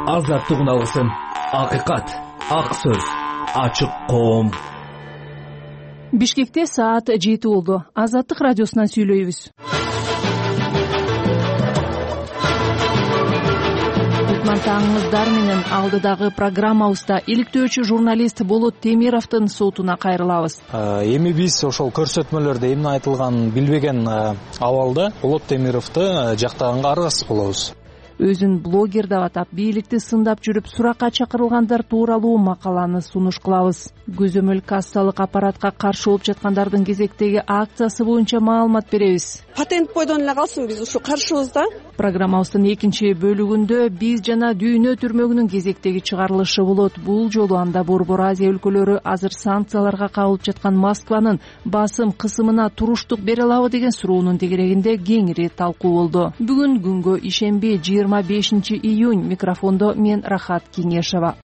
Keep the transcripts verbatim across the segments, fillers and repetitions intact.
Азаттык үналысын, акыйкат, ак сөз, ачык коом. Бишкекте саат жети болду. Азаттык радиосунан сүйлөйбүз. Кутман таңыңыздар менен алдыдагы программабызда иликтөөчү журналист Болот Темировдун сотуна кайрылабыз. Эми биз ошол көрсөтмөлөрдө эмне айтылганын билбеген абалда Болот Темировду жактаганга аргасыз болобуз. Өзүн блогер деп атап, бийликти сындап жүрүп, суракка чакырылгандар тууралуу макаланы сунуш кылабыз. Көзөмөл кассалык аппаратка каршы болуп жаткандардын кезектеги акциясы боюнча маалымат беребиз. Патент бойдон эле калсын, биз ушу каршыбызда. Программабыздын экинчи бөлүгүндө биз жана дүйнө түрмөгүнүн кезектеги чыгарылышы болот. Бул жолу анда Борбор Азия өлкөлөрү азыр санкцияларга кабылып жаткан Москванын басым кысымына туруштук бере алабы деген суроонун тегерегинде кеңири талкуу болду. Бүгүн күнгө ишемби жыйырма бешинчи июнь. Микрофондо мен Рахат Кеңешова.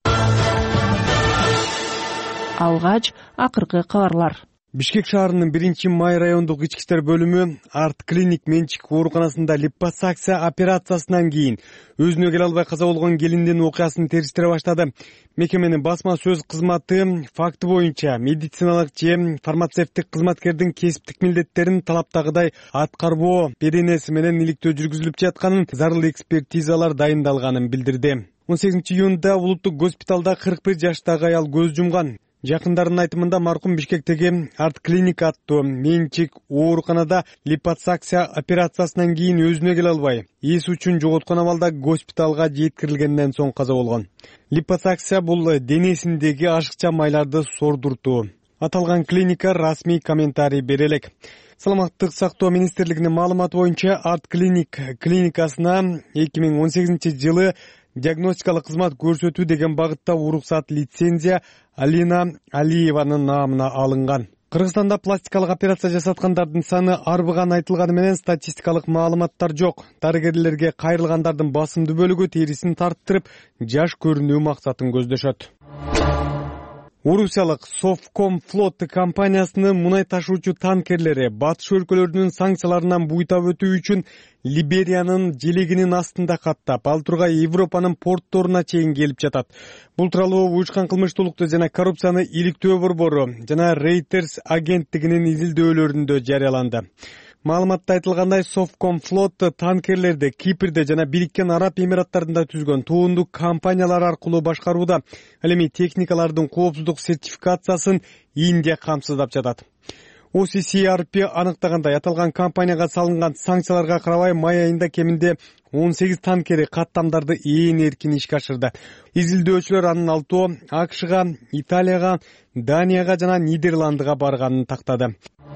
Алгач акыркы кабарлар. Бишкек шаарынын биринчи май райондук ички иштер бөлүмү Арт Клиник менчик ооруканасында липосакция операциясынан кийин өзүнө келе албай каза болгон келиндин окуясын териштире баштады. Мекеменин басма сөз кызматы факты боюнча медициналык же фармацевттик кызматкердин кесиптик милдеттерин талаптагыдай аткарбоо беренеси менен иликтөө жүргүзүлүп жатканын, зарыл экспертизалар дайындалганын билдирди. он сегизинчи июнда улуттук госпиталда кырк бир жаштагы аял көз жумган. Жакындарынын айтымында маркум Бишкектеги Арт Клиник аттуу менчик ооруканада липосакция операциясынан кийин өзүнө келе албай, эс үчүн жоготкон абалда госпиталга жеткирилгенден соң каза болгон. Липосакция бул денесиндеги ашыкча майларды сордуртуу. Аталган клиника расмий комментарий бере элек. Саламаттык сактоо министрлигинин маалыматы боюнча Арт Клиник клиникасына эки миң он сегизинчи жылы диагностикалык кызмат көрсөтүү деген багытта уруксат лицензия Алина Алиеванын наамына алынган. Кыргызстанда пластикалык операция жасаткандардын саны арбыган айтылганы менен статистикалык маалыматтар жок. Дарыгерлерге кайрылгандардын басымдуу бөлүгү терисин тарттырып, жаш көрүнүү максатын көздөшөт. Орусиялык Совкомфлот компаниясынын мунай ташуучу танкерлери батыш өлкөлөрүнүн санкцияларынан буйтап өтүү үчүн Либериянын желегинин астында каттап, ал тургай Европанын портторуна чейин келип жатат. Бул тууралуу уюшкан кылмыштуулукту жана коррупцияны иликтөө борбору жана Reuters агенттигинин изилдөөлөрүндө жарыяланды. Маалыматта айтылгандай, Совкомфлот танкерлерди Кипрде жана Бириккен Араб Эмираттарында түзгөн туундук компаниялар аркылуу башкарууда. Ал эми техникалардын коопсуздук сертификациясын Индия камсыздап жатат. о си си ар пи аныктагандай, аталган компанияга салынган санкцияларга карабай май айында кеминде он сегиз танкери каттамдарды ээн эркин ишке ашырды. Изилдөөчүлөр анын алтоо АКШга, Италияга, Данияга жана Нидерландыга барганын тактады.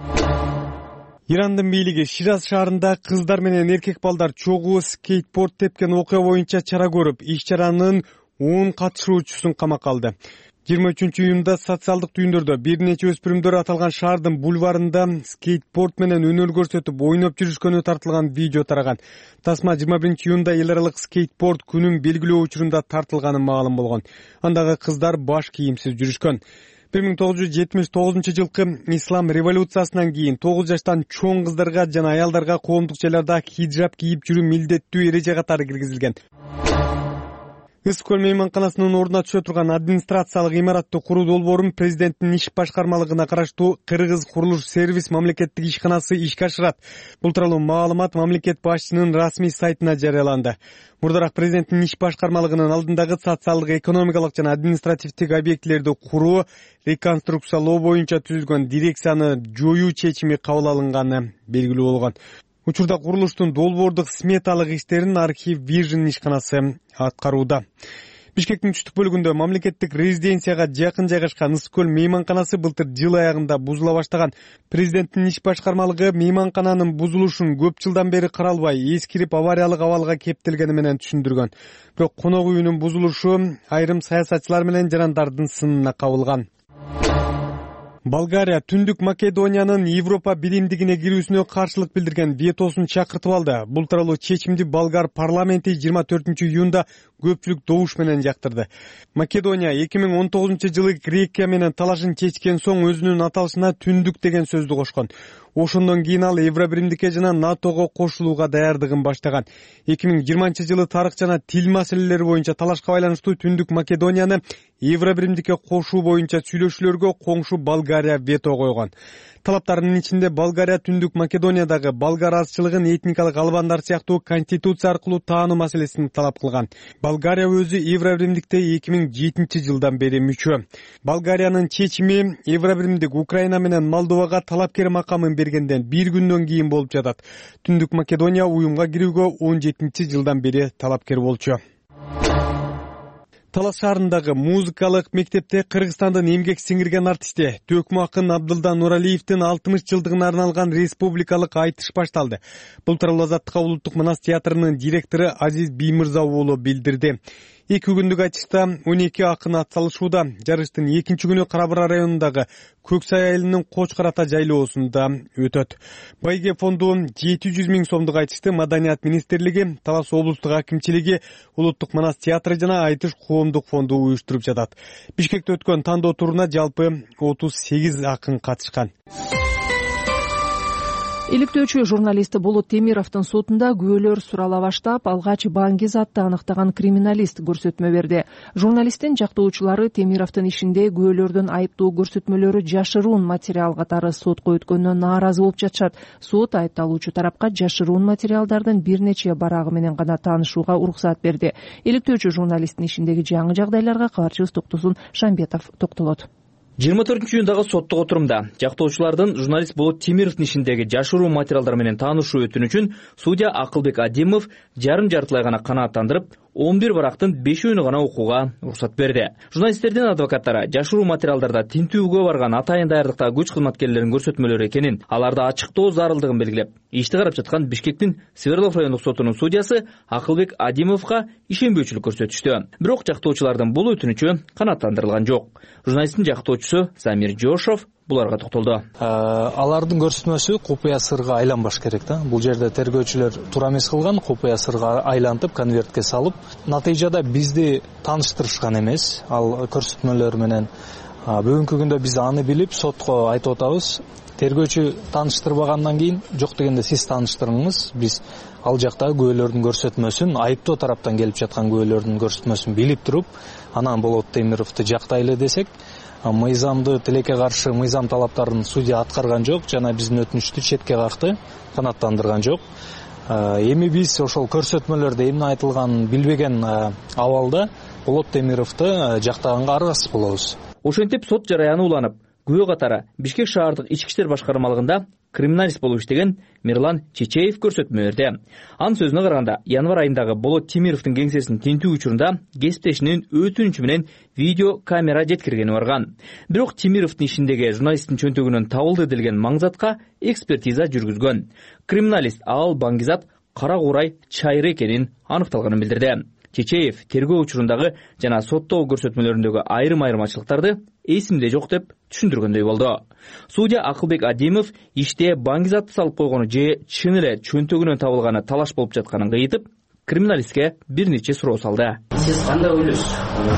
Ирандын бийлиги Шираз шаарында кыздар менен эркек балдар чогуу скейтборд тепкен окуя боюнча чара көрүп, иш-чаранын он катышуучусун камакка алды. жыйырма үчүнчү июнда социалдык түйүндөрдө бир нече өспүрүмдөр аталган шаардын бульварында скейтборд менен өнөр көрсөтүп ойноп жүрүшкөнү тартылган видео тараган. Тасма жыйырма биринчи июнда эл аралык скейтборд күнүн белгилөө учурунда тартылганы маалым болгон. Андагы кыздар баш кийимсиз жүрүшкөн. бир миң тогуз жүз жетимиш тогузунчу жылкы ислам революциясынан кийин тогуз жаштан чоң кыздарга жана аялдарга коомдук жайларда хиджаб кийип жүрүү милдеттүү эреже катары киргизилген. Ыс көл мейманканасынын ордуна түшө турган администрациялык имаратты куруу долбоорун президенттин иш башкармалыгына караштуу Кыргыз курулуш сервис мамлекеттик ишканасы ишке ашырат. Бул тууралуу маалымат мамлекет башчынын расмий сайтына жарыяланды. Мурдараак президенттин иш башкармалыгынын алдындагы социалдык, экономикалык жана административдик объектилерди куруу, реконструкциялоо боюнча түзүлгөн дирекцияны жоюу чечими кабыл алынганы белгилүү болгон. Учурда курулуштун долбоордук сметалык иштерин архив Vision ишканасы аткарууда. Бишкектин түштүк бөлүгүндө мамлекеттик резиденцияга жакын жайгашкан Ыс көл мейманканасы былтыр жыл аягында бузула баштаган. Президенттин иш башкармалыгы мейманкананын бузулушун көп жылдан бери каралбай, эскирип авариялык абалга кептелгени менен түшүндүргөн. Бирок конок үйүнүн бузулушу айрым саясатчылар менен жарандардын сынына кабылган. Болгария Түндүк Македониянын Европа биримдигине кирүүсүнө каршылык билдирген ветосун чакыртып алды. Бул тууралуу чечимди болгар парламенти жыйырма төртүнчү июнда көпчүлүк добуш менен жактырды. Македония эки миң он тогузунчу жылы Грекия менен талашын чечкен соң өзүнүн аталышына Түндүк деген сөздү кошкон. Ошондон кийин ал Евробиримдикке жана НАТОго кошулууга даярдыгын баштаган. эки миң жыйырманчы жылы тарых жана тил маселелери боюнча талашка байланыштуу Түндүк Македонияны Евробиримдикке кошуу боюнча сүйлөшүүлөргө коңшу Болгария вето койгон. Талаптарынын ичинде Болгария Түндүк Македониядагы болгар азчылыгын этникалык албандар сыяктуу конституция аркылуу таануу маселесин талап кылган. Болгария өзү Евробиримдикте эки миң жетинчи жылдан бери мүчө. Болгариянын чечими Евробиримдик Украина менен Молдовага талапкер макамын бергенден бир күндөн кийин болуп жатат. Түндүк Македония уюмга кирүүгө он жетинчи жылдан бери талапкер болчу. Талас шаарындагы музыкалык мектепте Кыргызстандын эмгек сиңирген артисти Төкмө акын Абдылда Нуралиевдин алтымыш жылдыгына арналган республикалык айтыш башталды. Бул тууралуу Азаттыкка Улуттук Манас театрынын директору Азиз Биймырза уулу билдирди. Эки күндүк айтышта он эки акын атсалышууда. Жарыштын экинчи күнү Кара-Бура районундагы Көксай айылынын Кочкор ата жайлоосунда өтөт. Байге фонду жети жүз миң сомдук айтышты Маданият министрлиги, Талас облустук акимчилиги, Улуттук Манас театры жана Айтыш коомдук фонду уюштуруп жатат. Бишкекте өткөн тандоо туруна жалпы отуз сегиз акын катышкан. Иликтөөчү журналист Болот Темировдун сотунда күбөлөр сурала баштап, алгач Баңгизатты аныктаган криминалист көрсөтмө берди. Журналисттин жактоочулары Темировдун ишинде күбөлөрдүн айыптуу көрсөтмөлөрү жашыруун материал катары сотко өткөнүнө нааразы болуп жатышат. Сот айыпталуучу тарапка жашыруун материалдардын бир нече барагы менен гана таанышууга уруксат берди. Иликтөөчү журналисттин ишиндеги жаңы жагдайларга кабарчыбыз Токтосун Шамбетов токтолот. жыйырма төртүнчү июндагы соттук отурумда жактоочулардын журналист Болот Темировдун ишиндеги жашыруу материалдар менен таанышуу өтүнүчүн судья Акылбек Адимов жарым жартылай гана канааттандырып, он бир барактын бешөөүнү гана окууга уруксат берди. Журналисттердин адвокаттары жашыруу материалдарда тинтүүгө барган атайын даярдыктагы күч кызматкерлеринин көрсөтмөлөрү экенин, аларды ачыктоо зарылдыгын белгилеп, ишти карап жаткан Бишкектин Свердлов райондук сотунун судьясы Акылбек Адимовго ишенбөөчүлүк көрсөтүштү. Бирок жактоочулардын бул өтүнүчү канааттандырылган жок. Журналисттин жактоочусу Замир Жошов буларга токтолду. Алардын көрсөтмөсү купуя сырга айланбаш керек да. Бул жерде тергөөчүлөр туура эмес кылган, купуя сырга айлантып, конвертке салып, натыйжада бизди тааныштырышкан эмес. Ал көрсөтмөлөр менен бүгүнкү күндө биз аны билип сотко айтып атабыз. Тергөөчү тааныштырбагандан кийин, жок дегенде сиз тааныштырыңыз. Биз ал жактагы күбөлөрдүн көрсөтмөсүн, айыптоо тараптан келип жаткан күбөлөрдүн көрсөтмөсүн билип туруп, анан Болот Темировду жактайлы десек, мыйзамды тилекке каршы мыйзам талаптарын судья аткарган жок жана биздин өтүнүчтү четке какты, канааттандырган жок. Эми биз ошол көрсөтмөлөрдө эмне айтылганын билбеген абалда Болот Темировду жактаганга аргасыз болобуз. Ошентип сот жараяны уланып, күбө катары Бишкек шаардык ички иштер башкармалыгында криминалист болуп иштеген Мирлан Чечеев көрсөтмө берди. Анын сөзүнө караганда, январь айындагы Болот Темировдун кеңсесин тинтүү учурунда кесиптешинин өтүнүчү менен видео камера жеткиргени барган. Бирок Темировдун ишиндеги журналисттин чөнтөгүнөн табылды делген маңзатка экспертиза жүргүзгөн. Криминалист ал Баңгизат кара курай чайры экенин аныкталганын билдирди. Чечеев тергөө учурундагы жана соттоо көрсөтмөлөрүндөгү айрым айырмачылыктарды эсимде жок деп түшүндүргөндөй болду. Судья Акылбек Адимов иште Баңгизатты салып койгону же чын эле чөнтөгүнөн табылганы талаш болуп жатканын кыйытып, криминалистке бир нече суроо салды. Сиз кандай ойлойсуз?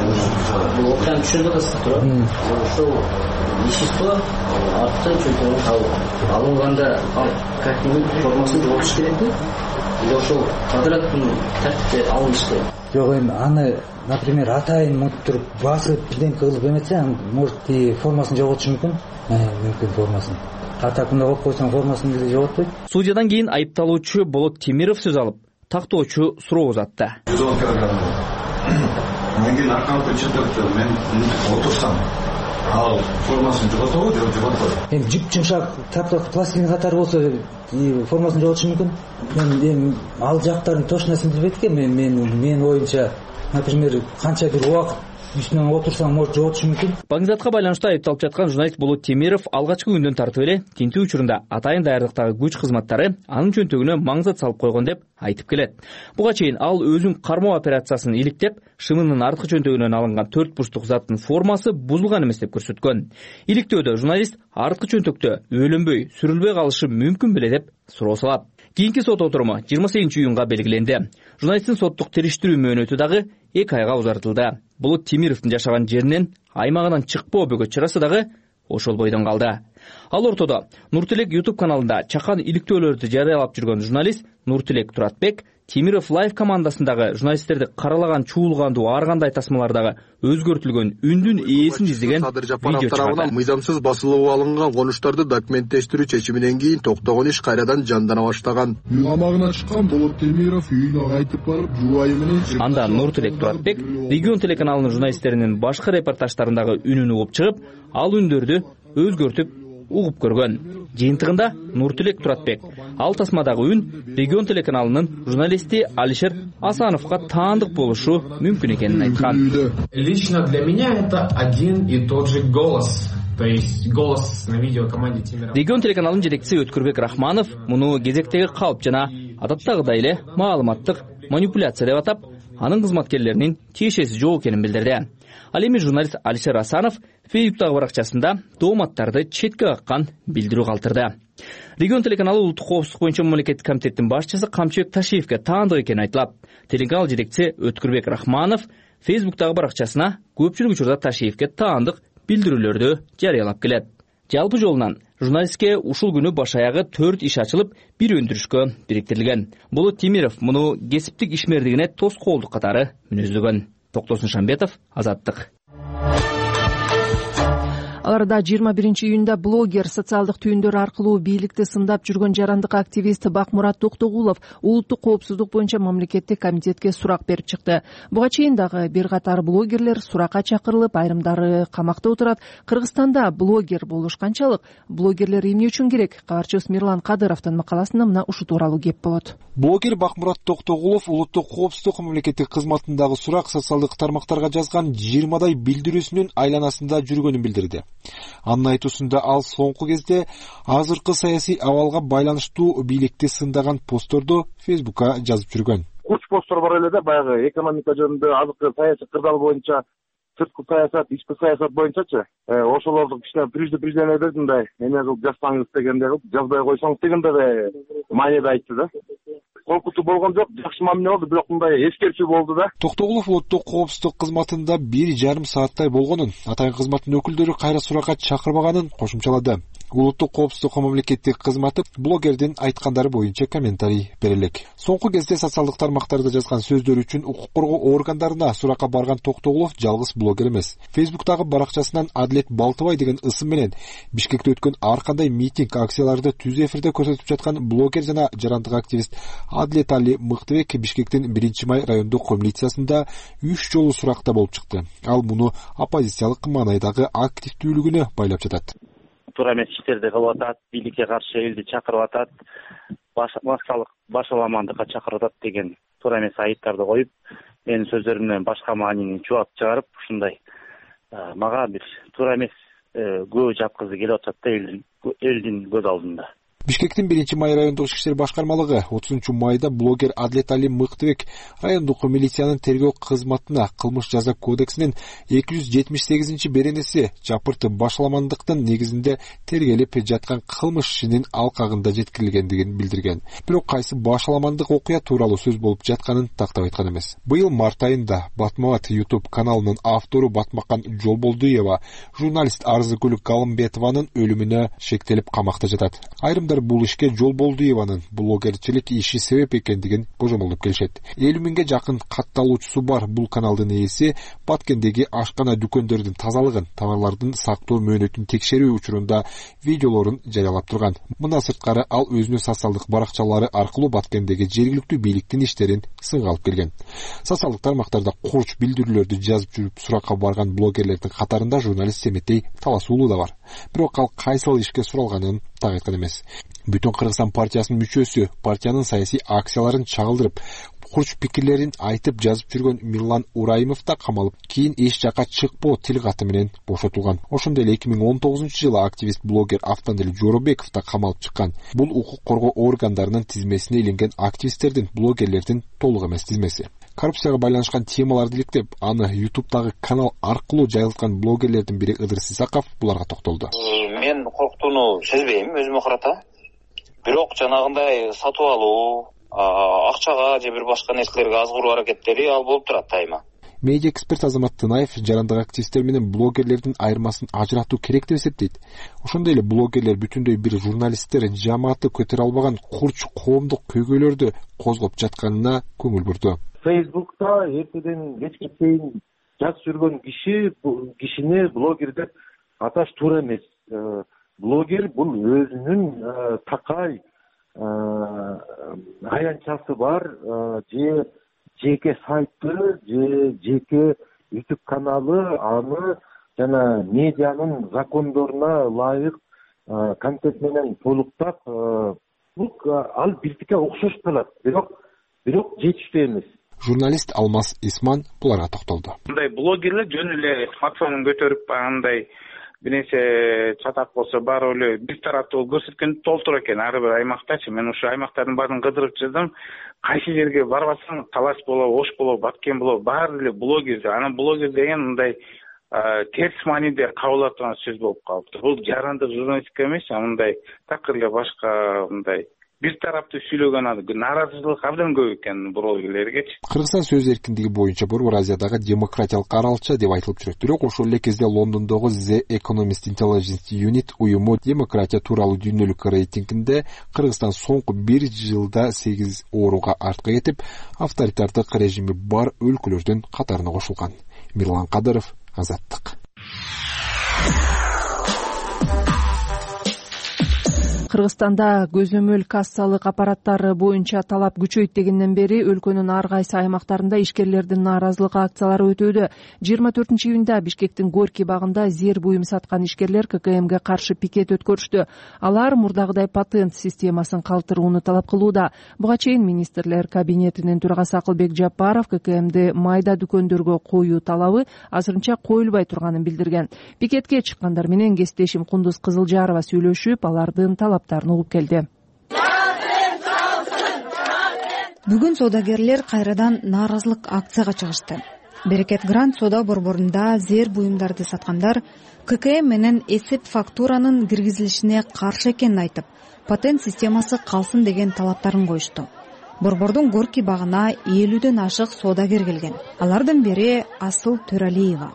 Бул окуяны түшүндүк атасыз туура? Ошол вещество арттан чөнтөгүнөн табылган. Алынганда картинг формасын жоготуш керекпи? Или ошол квадраттын тартипте алынышты? Жок, эми аны, например, атайын мынтип туруп басып бирдеме кылып эметсе, может и формасын жоготушу мүмкүн. Мүмкүн формасын. Атап мындай коюп койсоң формасын деле жоготпойт. Судьядан кийин айыпталуучу Болот Темиров сөз алып, тактоочу суроо узатты. Мен кийин аркамды чытып, мен отурсам, ал формасын жоготобу, же жоготпойбу? Эми жип жумшак таптак пластилин катары болсо, формасын жоготушу мүмкүн. Мен эми ал жактарын точно билбейт экен. Мен мен оюмча, например, канча бир убакыт үстүнөн отурсаң, может жоготушу мүмкүн. Баңгизатка байланыштуу айыпталып жаткан журналист Болот Темиров алгачкы күндөн тартып эле тинтүү учурунда атайын даярдыктагы күч кызматтары анын чөнтөгүнө маңзат салып койгон деп айтып келет. Буга чейин ал өзүн кармоо операциясын иликтеп, шымынын арткы чөнтөгүнөн алынган төрт бурчтук заттын формасы бузулган эмес деп көрсөткөн. Иликтөөдө журналист арткы чөнтөктө өлөнбөй, сүрүлбөй калышы мүмкүн беле деп суроо салат. Кийинки сот отуруму жыйырма сегизинчи июнга белгиленди. Журналисттин соттук териштирүү мөөнөтү дагы эки айга узартылды. Болот Темировдун жашаган жеринен, аймагынан чыкпоо бөгөт чарасы дагы ошол бойдон калды. Ал ортодо Нуртилек YouTube каналында чакан иликтөөлөрдү жарыялап жүргөн журналист Нуртилек Туратбек Темиров Лайв командасындагы журналисттерди каралаган чуулгандуу ар кандай тасмалардагы өзгөртүлгөн үндүн ээсин издеген видео чыгарды. Мыйзамсыз басылып алынган конуштарды документтештирүү чечиминен кийин токтогон иш кайрадан жандана баштаган. Үй камагына чыккан Болот Темиров үйүнө кайтып барып, жубайы менен Анда Нуртилек Туратбек Регион телеканалынын журналисттеринин башкы репортаждарындагы үнүн угуп чыгып, ал үндөрдү өзгөртүп угуп көргөн. Жыйынтыгында Нуртилек Туратбек ал тасмадагы үн Регион телеканалынын журналисти Алишер Асановго таандык болушу мүмкүн экенин айткан. Лично для меня это один и тот же голос. То есть голос на видеокоманде Темиров. Регион телеканалынын жетекчиси Өткүрбек Рахманов муну кезектеги калп жана адаттагыдай эле маалыматтык манипуляция деп атап, анын кызматкерлеринин тиешеси жок экенин билдирди. Ал эми журналист Алишер Асанов Фейсбуктагы баракчасында дооматтарды четке каккан билдирүү калтырды. Регион телеканалы улуттук коопсуздук боюнча мамлекеттик комитеттин башчысы Камчыбек Ташиевге таандык экени айтылат. Телеканал жетекчиси Өткүрбек Рахманов Фейсбуктагы баракчасына көпчүлүк учурда Ташиевге таандык билдирүүлөрдү жарыялап келет. Жалпы жолунан журналистке ушул күнү баш аягы төрт иш ачылып, бир өндүрүшкө бириктирилген. Болот Темиров муну кесиптик ишмердигине тоскоолдук катары мүнөздөгөн. Токтосун Шамбетов, Азаттык. Аларда жыйырма биринчи июнда блогер социалдык түйүндөр аркылуу бийликти сындап жүргөн жарандык активист Бакмурат Токтогулов улуттук коопсуздук боюнча мамлекеттик комитетке сурак берип чыкты. Буга чейин дагы бир катар блогерлер суракка чакырылып, айрымдары камакта отурат. Кыргызстанда блогер болуш канчалык? Блогерлер эмне үчүн керек? Кабарчыбыз Мирлан Кадыровдун макаласында мына ушу тууралуу кеп болот. Блогер Бакмурат Токтогулов улуттук коопсуздук мамлекеттик кызматындагы сурак социалдык тармактарга жазган жыйырмадай билдирүүсүнүн айланасында жүргөнүн билдирди. Анын айтуусунда ал соңку кезде азыркы саясий абалга байланыштуу бийликти сындаган постторду Фейсбукка жазып жүргөн. Курч посттор бар эле да, баягы экономика жөнүндө, азыркы саясий кырдаал боюнча, сырткы саясат, ички саясат боюнчачы. Ошолорду кичине преждепреждение бердим да, эмне кылып жазсаңыз дегенде кылып, жазбай койсоңуз дегенде да маанеде айтты да. Коркутуу болгон жок, жакшы мамиле болду, бирок мындай эскертүү болду да. Токтогулов улуттук коопсуздук кызматында бир жарым сааттай болгонун, атайын кызматтын өкүлдөрү кайра суракка чакырбаганын кошумчалады. Улуттук коопсуздук мамлекеттик кызматы блогердин айткандары боюнча комментарий берелек. Соңку кезде социалдык тармактарда жазган сөздөр үчүн укук коргоо органдарына суракка барган Токтогулов жалгыз блогер эмес. Фейсбуктагы баракчасынан Адлет Балтыбай деген ысым менен Бишкекте өткөн ар кандай митинг, акцияларды түз эфирде көрсөтүп жаткан блогер жана жарандык активист Адлет Али Мыктыбек Бишкектин биринчи май райондук милициясында үч жолу суракта болуп чыкты. Ал муну оппозициялык маанайдагы активдүүлүгүнө байлап жатат. Туура эмес иштерди кылып атат, бийликке каршы элди чакырып атат, маскалык башаламандыкка чакырып атат деген туура эмес айыптарды коюп, менин сөздөрүмдөн башка маанини чубак чыгарып, ушундай мага бир туура эмес күбө жапкызы келип атат да элдин элдин көз алдында. Бишкектин биринчи май райондук ички иштер башкармалыгы отузунчу майда блогер Адлет Али Мыктыбек райондук милициянын тергөө кызматына кылмыш жаза кодексинин эки жүз жетимиш сегизинчи беренеси жапырты башаламандыктын негизинде тергелип жаткан кылмыш ишинин алкагында жеткирилгендигин билдирген. Бирок кайсы башаламандык окуя тууралуу сөз болуп жатканын тактап айткан эмес. Быйыл март айында Батмаат YouTube каналынын автору Батмакан Жолболдуева журналист Арзыкүл Галымбетованын өлүмүнө шектелип камакта жатат. Айрымдар бул ишке Жолболдуеванын блогерчилик иши себеп экендигин божомолдоп келишет. элүү миңге жакын катталуучусу бар бул каналдын ээси Баткендеги ашкана дүкөндөрдүн тазалыгын, товарлардын сактоо мөөнөтүн текшерүү учурунда видеолорун жарыялап турган. Мындан сырткары ал өзүнүн социалдык баракчалары аркылуу Баткендеги жергиликтүү бийликтин иштерин сынга алып келген. Социалдык тармактарда курч билдирүүлөрдү жазып жүрүп суракка барган блогерлердин катарында журналист Семетей Таласуулу да бар. Бирок ал кайсыл ишке суралганын так айткан эмес. Бүтүн Кыргызстан партиясынын мүчөсү партиянын саясий акцияларын чагылдырып, курч пикирлерин айтып жазып жүргөн Мирлан Ураимов да камалып, кийин эч жака чыкпоо тил каты менен бошотулган. Ошондой эле эки миң он тогузунчу жылы активист блогер Автандил Жоробеков да камалып чыккан. Бул укук коргоо органдарынын тизмесине илинген активисттердин, блогерлердин толук эмес тизмеси. Коррупцияга байланышкан темаларды иликтеп, аны YouTube'дагы канал аркылуу жайылткан блогерлердин бири Ыдыр Сисаков буларга токтолду. Мен корктууну сезбейм өзүмө карата. Бирок жанагындай сатып алуу, акчага же бир башка нерселерге азгыруу аракеттери ал болуп турат дайыма. Медиа эксперт Азамат Тынаев жарандык активисттер менен блогерлердин айырмасын ажыратуу керек деп эсептейт. Ошондой эле блогерлер бүтүндөй бир журналисттер жамааты көтөрө албаган курч коомдук көйгөйлөрдү козгоп жатканына көңүл бурду. Фейсбукта эртеден кечке чейин жазып жүргөн киши кишини блогер деп аташ туура эмес. Блогер бул өзүнүн такай аянтчасы бар же жеке сайты же жеке YouTube каналы, аны жана медианын закондоруна ылайык контент менен толуктап, бул ал биздикке окшош калат, бирок бирок жетиштүү эмес. Журналист Алмаз Исман буларга токтолду. Мындай блогерлер жөн эле смартфонун көтөрүп андай бир нерсе чатак болсо баары эле бир тараптуу көрсөткөн толтур экен. Ар бир аймактачы мен ушу аймактардын баарын кыдырып жүрдүм. Кайсы жерге барбасаң, Талас болобу, Ош болобу, Баткен болобу, баары эле блогер. Анан блогер деген мындай терс мааниде кабыл алып турган сөз болуп калыптыр. Бул жарандык журналистика эмес, мындай такыр эле башка мындай бир тараптуу сүйлөгөн нааразычылык абдан көп экен блогерлергечи. Кыргызстан сөз эркиндиги боюнча Борбор Азиядагы демократиялык аралча деп айтылып жүрөт. Бирок ошол эле кезде Лондондогу The Economist Intelligence Unit уюму демократия тууралуу дүйнөлүк рейтингинде Кыргызстан соңку бир жылда сегиз орунга артка кетип, авторитардык режими бар өлкөлөрдүн катарына кошулган. Мирлан Кадыров, Азаттык. Кыргызстанда көзөмөл кассалык аппараттары боюнча талап күчөйт дегенден бери өлкөнүн ар кайсы аймактарында ишкерлердин нааразылык акциялары өтүүдө. жыйырма төртүнчү июнда Бишкектин Горький багында зер буюм саткан ишкерлер ка ка эмге каршы пикет өткөрүштү. Алар мурдагыдай патент системасын калтырууну талап кылууда. Буга чейин министрлер кабинетинин төрагасы Акылбек Жапаров ка ка эмди майда дүкөндөргө коюу талабы азырынча коюлбай турганын билдирген. Пикетке чыккандар менен кесиптешим Кундуз Кызылжарова сүйлөшүп, алардын талаптарын угуп келди. Бүгүн соодагерлер кайрадан нааразылык акцияга чыгышты. Берекет Грант соода борборунда зер буюмдарды саткандар ка ка эм менен эсеп фактуранын киргизилишине каршы экенин айтып, патент системасы калсын деген талаптарын коюшту. Борбордун Горький багына элүүдөн ашык соодагер келген. Алардын бири Асыл Төралиева.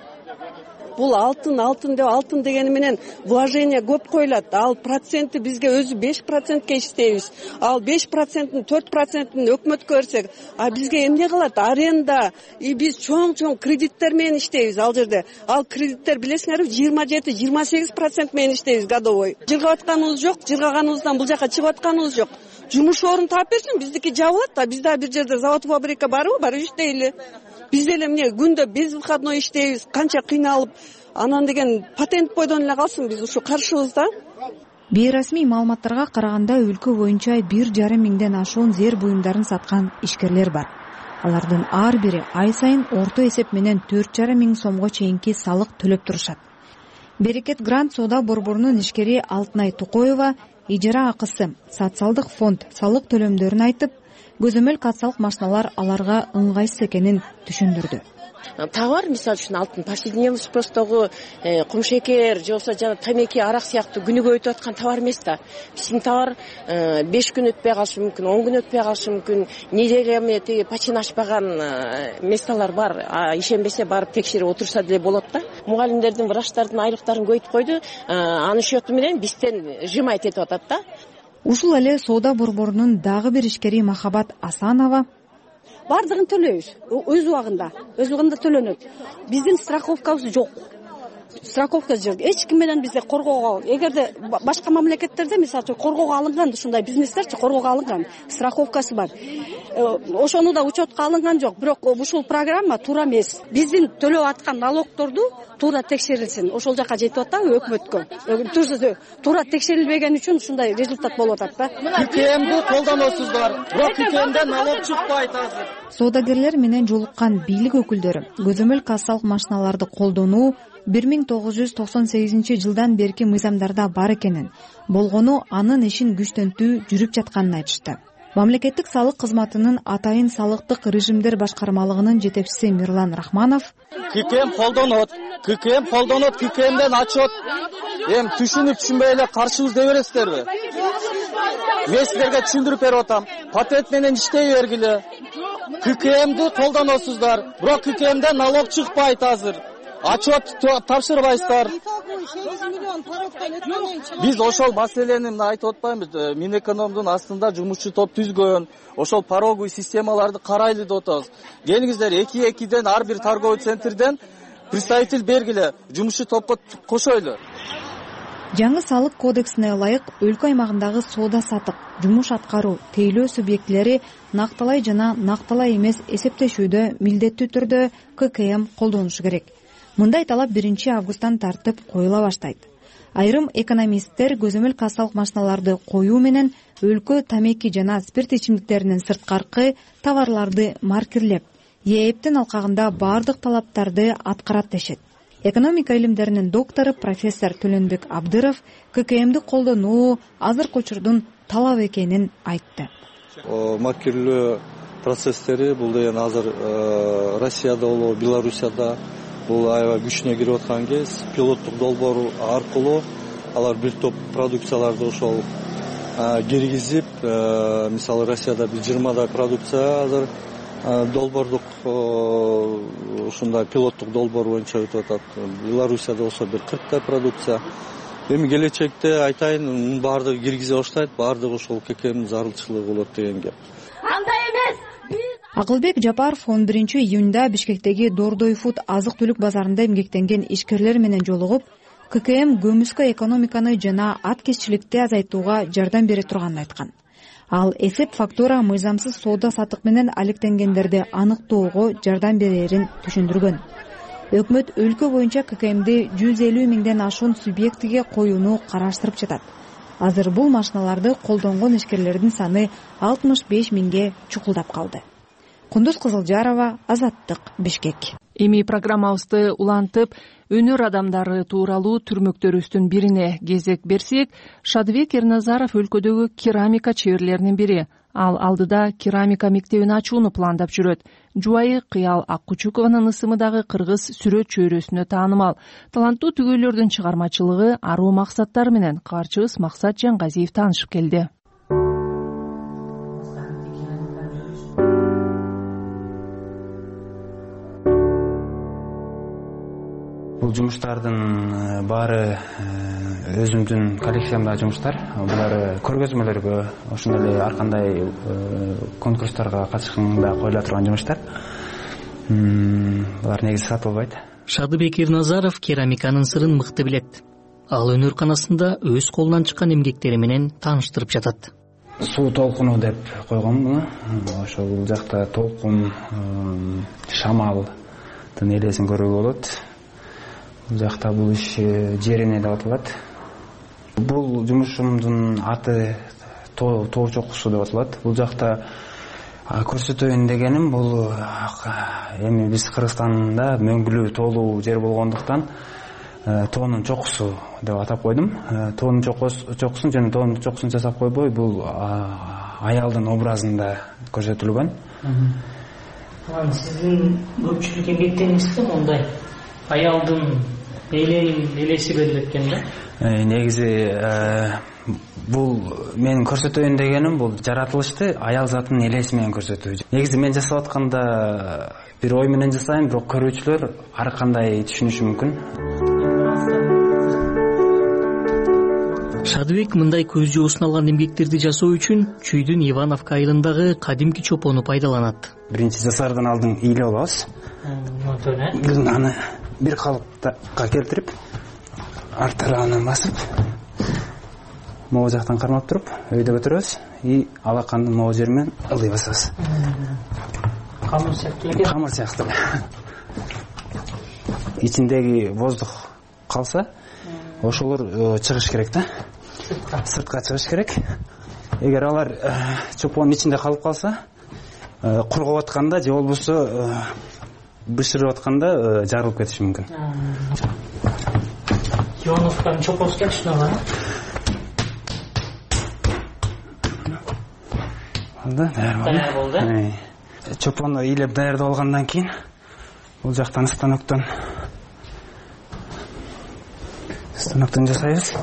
Бул алтын, алтын деп алтын дегени менен вложение көп коюлат. Ал проценти бизге өзү беш процентке иштейбиз. Ал беш проценттин төрт процентин өкмөткө берсек, а бизге эмне кылат? Аренда, и биз чоң-чоң кредиттер менен иштейбиз ал жерде. Ал кредиттер билесиңерби жыйырма жети жыйырма сегиз процент менен иштейбиз годовой. Жыргап атканыбыз жок, жыргаганыбыздан бул жака чыгып атканыбыз жок. Жумуш орун таап берсин, биздики жабылат да, бизде бир жерде завод фабрика барбы? Бар, иштейли. Биз деле эмне күндө без выходной иштейбиз, канча кыйналып, анан деген патент бойдон эле калсын, биз ушу каршыбыз да. Бейрасмий маалыматтарга караганда өлкө боюнча бир жарым миңден ашуун зер буюмдарын саткан ишкерлер бар. Алардын ар бири ай сайын орто эсеп менен төрт жарым миң сомго чейинки салык төлөп турушат. Берекет Грант соода борборунун ишкери Алтынай Тукоева ижара акысы, социалдык фонд, салык төлөмдөрүн айтып, көзөмөл кассалык машиналар аларга ыңгайсыз экенин түшүндүрдү. Товар, мисалы үчүн алтын повседневный спростогу кумшекер же болбосо жана тамеки, арак сыяктуу күнүгө өтүп аткан товар эмес да. Биздин товар беш күн өтпөй калышы мүмкүн, он күн өтпөй калышы мүмкүн. Неделями тиги почин ачпаган месталар бар. А ишенбесе барып текшерип отурса деле болот да. Мугалимдердин, врачтардын айлыктарын көбөйтүп койду. Анын счету менен бизден жымайт этип атат да. Ушул эле соода борборунун дагы бир ишкери Махабат Асанова бардыгын төлөйбүз өз убагында, өз убагында төлөнөт. Биздин страховкабыз жок. Страховка жок. Эч ким менен бизде коргоого, эгерде башка мамлекеттерде мисалы коргоого алынган ушундай бизнестерчи коргоого алынган, страховкасы бар. Ошону да учетко алынган жок, бирок ушул программа туура эмес. Биздин төлөп аткан налогторду туура текшерилсин. Ошол жака жетип атабы өкмөткө. Туура текшерилбеген үчүн ушундай результат болуп атат да. ка ка эмди колдоносуздар, бирок ка ка эмден налог чыкпайт азыр. Соодагерлер менен жолуккан бийлик өкүлдөрү көзөмөл кассалык машиналарды колдонуу бир миң тогуз жүз токсон сегизинчи жылдан берки мыйзамдарда бар экенин, болгону анын ишин күчтөнтүү жүрүп жатканын айтышты. Мамлекеттик салык кызматынын атайын салыктык режимдер башкармалыгынын жетекчиси Мирлан Рахманов ка ка эм колдонот, ка ка эм колдонот, ка ка эмден отчет эми түшүнүп түшүнбөй эле каршыбыз деп бересиздерби? Мен силерге түшүндүрүп берип атам. Патент менен иштей бергиле. ККМди колдоносуздар, бирок ККМден налог чыкпайт азыр. Отчет тапшырбайсыздар. Биз ошол маселени мына айтып атпаймынбы, Минэкономдун астында жумушчу топ түзгөн, ошол пороговый системаларды карайлы деп атабыз. Келиңиздер эки экиден ар бир торговый центрден представитель бергиле, жумушчу топко кошойлу. Жаңы салык кодексине ылайык өлкө аймагындагы соода сатык, жумуш аткаруу, тейлөө субъектилери накталай жана накталай эмес эсептешүүдө милдеттүү түрдө ККМ колдонушу керек. Мындай талап биринчи августтан тартып коюла баштайт. Айрым экономисттер көзөмөл кассалык машиналарды коюу менен өлкө тамеки жана спирт ичимдиктеринин сырткаркы товарларды маркерлеп, ЕЭПтин алкагында бардык талаптарды аткарат дешет. Экономика илимдеринин доктору профессор Төлөнбек Абдыров ККМди колдонуу азыркы учурдун талап экенин айтты. Маркерлөө процесстери бул деген азыр Россияда болобу, Белоруссияда бул аябай күчүнө кирип аткан кез, пилоттук долбоор аркылуу алар бир топ продукцияларды ошол киргизип, мисалы Россияда бир жыйырмадай продукция азыр долбоордук ушундай пилоттук долбоор боюнча өтүп атат. Белоруссияда болсо бир кырктай продукция. Эми келечекте айтайын, мунун баардыгы киргизе баштайт, баардыгы ошол ККМдин зарылчылыгы болот деген кеп. Андай эмес. Акылбек Жапаров он биринчи июнда Бишкектеги Дордой Фуд азык-түлүк базарында эмгектенген ишкерлер менен жолугуп, ККМ көмүскө экономиканы жана аткезчиликти азайтууга жардам бере турганын айткан. Ал эсеп фактура мыйзамсыз соода сатык менен алектенгендерди аныктоого жардам берерин түшүндүргөн. Өкмөт өлкө боюнча ККМди жүз элүү миңден ашуун субъектиге коюуну караштырып жатат. Азыр бул машиналарды колдонгон ишкерлердин саны алтымыш беш миңге чукулдап калды. Кундуз Кызылжарова, Азаттык, Бишкек. Эми программабызды улантып, өнөр адамдары тууралуу түрмөктөрүбүздүн бирине кезек берсек, Шадыбек Эрназаров өлкөдөгү керамика чеберлеринин бири. Ал алдыда керамика мектебин ачууну пландап жүрөт. Жубайы Кыял Аккучукованын ысымы дагы кыргыз сүрөт чөйрөсүнө таанымал. Таланттуу түгөйлөрдүн чыгармачылыгы аруу максаттары менен каарчыбыз Максат Жангазиев таанышып келди. Бул жумуштардын баары өзүмдүн коллекциямдагы жумуштар. Булар көргөзмөлөргө, ошондой эле ар кандай конкурстарга катышканда коюла турган жумуштар. Булар негизи сатылбайт. Шадыбек Эрназаров керамиканын сырын мыкты билет. Ал өнөрканасында өз колунан чыккан эмгектери менен тааныштырып жатат. Суу толкуну деп койгон муну. Ошол бул жакта толкун, шамалдын элесин көрүүгө болот. Бул жакта бул иш жерине деп аталат. Бул жумушумдун аты тоо чокусу деп аталат. Бул жакта көрсөтөйүн дегеним, бул эми биз Кыргызстанда мөңгүлүү тоолуу жер болгондуктан тоонун чокусу деп атап койдум. Тоонун чокусун жана тоонун чокусун жасап койбой, бул аялдын образында көрсөтүлгөн. Сиздин көпчүлүк эмгектериңизде мондай аялдын эленин элеси берилет экен да? Негизи бул менин көрсөтөйүн дегеним, бул жаратылышты аял затынын элеси менен көрсөтүү. Негизи мен жасап атканда бир ой менен жасайм, бирок көрүүчүлөр ар кандай түшүнүшү мүмкүн. Шадыбек мындай көз жоосун алган эмгектерди жасоо үчүн Чүйдүн Ивановка айылындагы кадимки чопону пайдаланат. Биринчи жасаардан алдын ийлеп алабыз. Аны бир калыпка келтирип, арт тарабынан басып, могу жактан кармап туруп, өйдө көтөрөбүз и алакандын могу жери менен ылый басабыз. Камыр сыяктуу экен. Камыр сыяктуу. Ичиндеги воздух калса, ошолор чыгыш керек да. Сыртка чыгыш керек. Эгер алар чопонун ичинде калып калса, кургап атканда же болбосо бышырып атканда жарылып кетиши мүмкүн. Ивановканын чопосу келишине Алды, даяр болду. Чопону ыйлеп даярдап алгандан кийин бул жактан станоктон станоктон жасайбыз.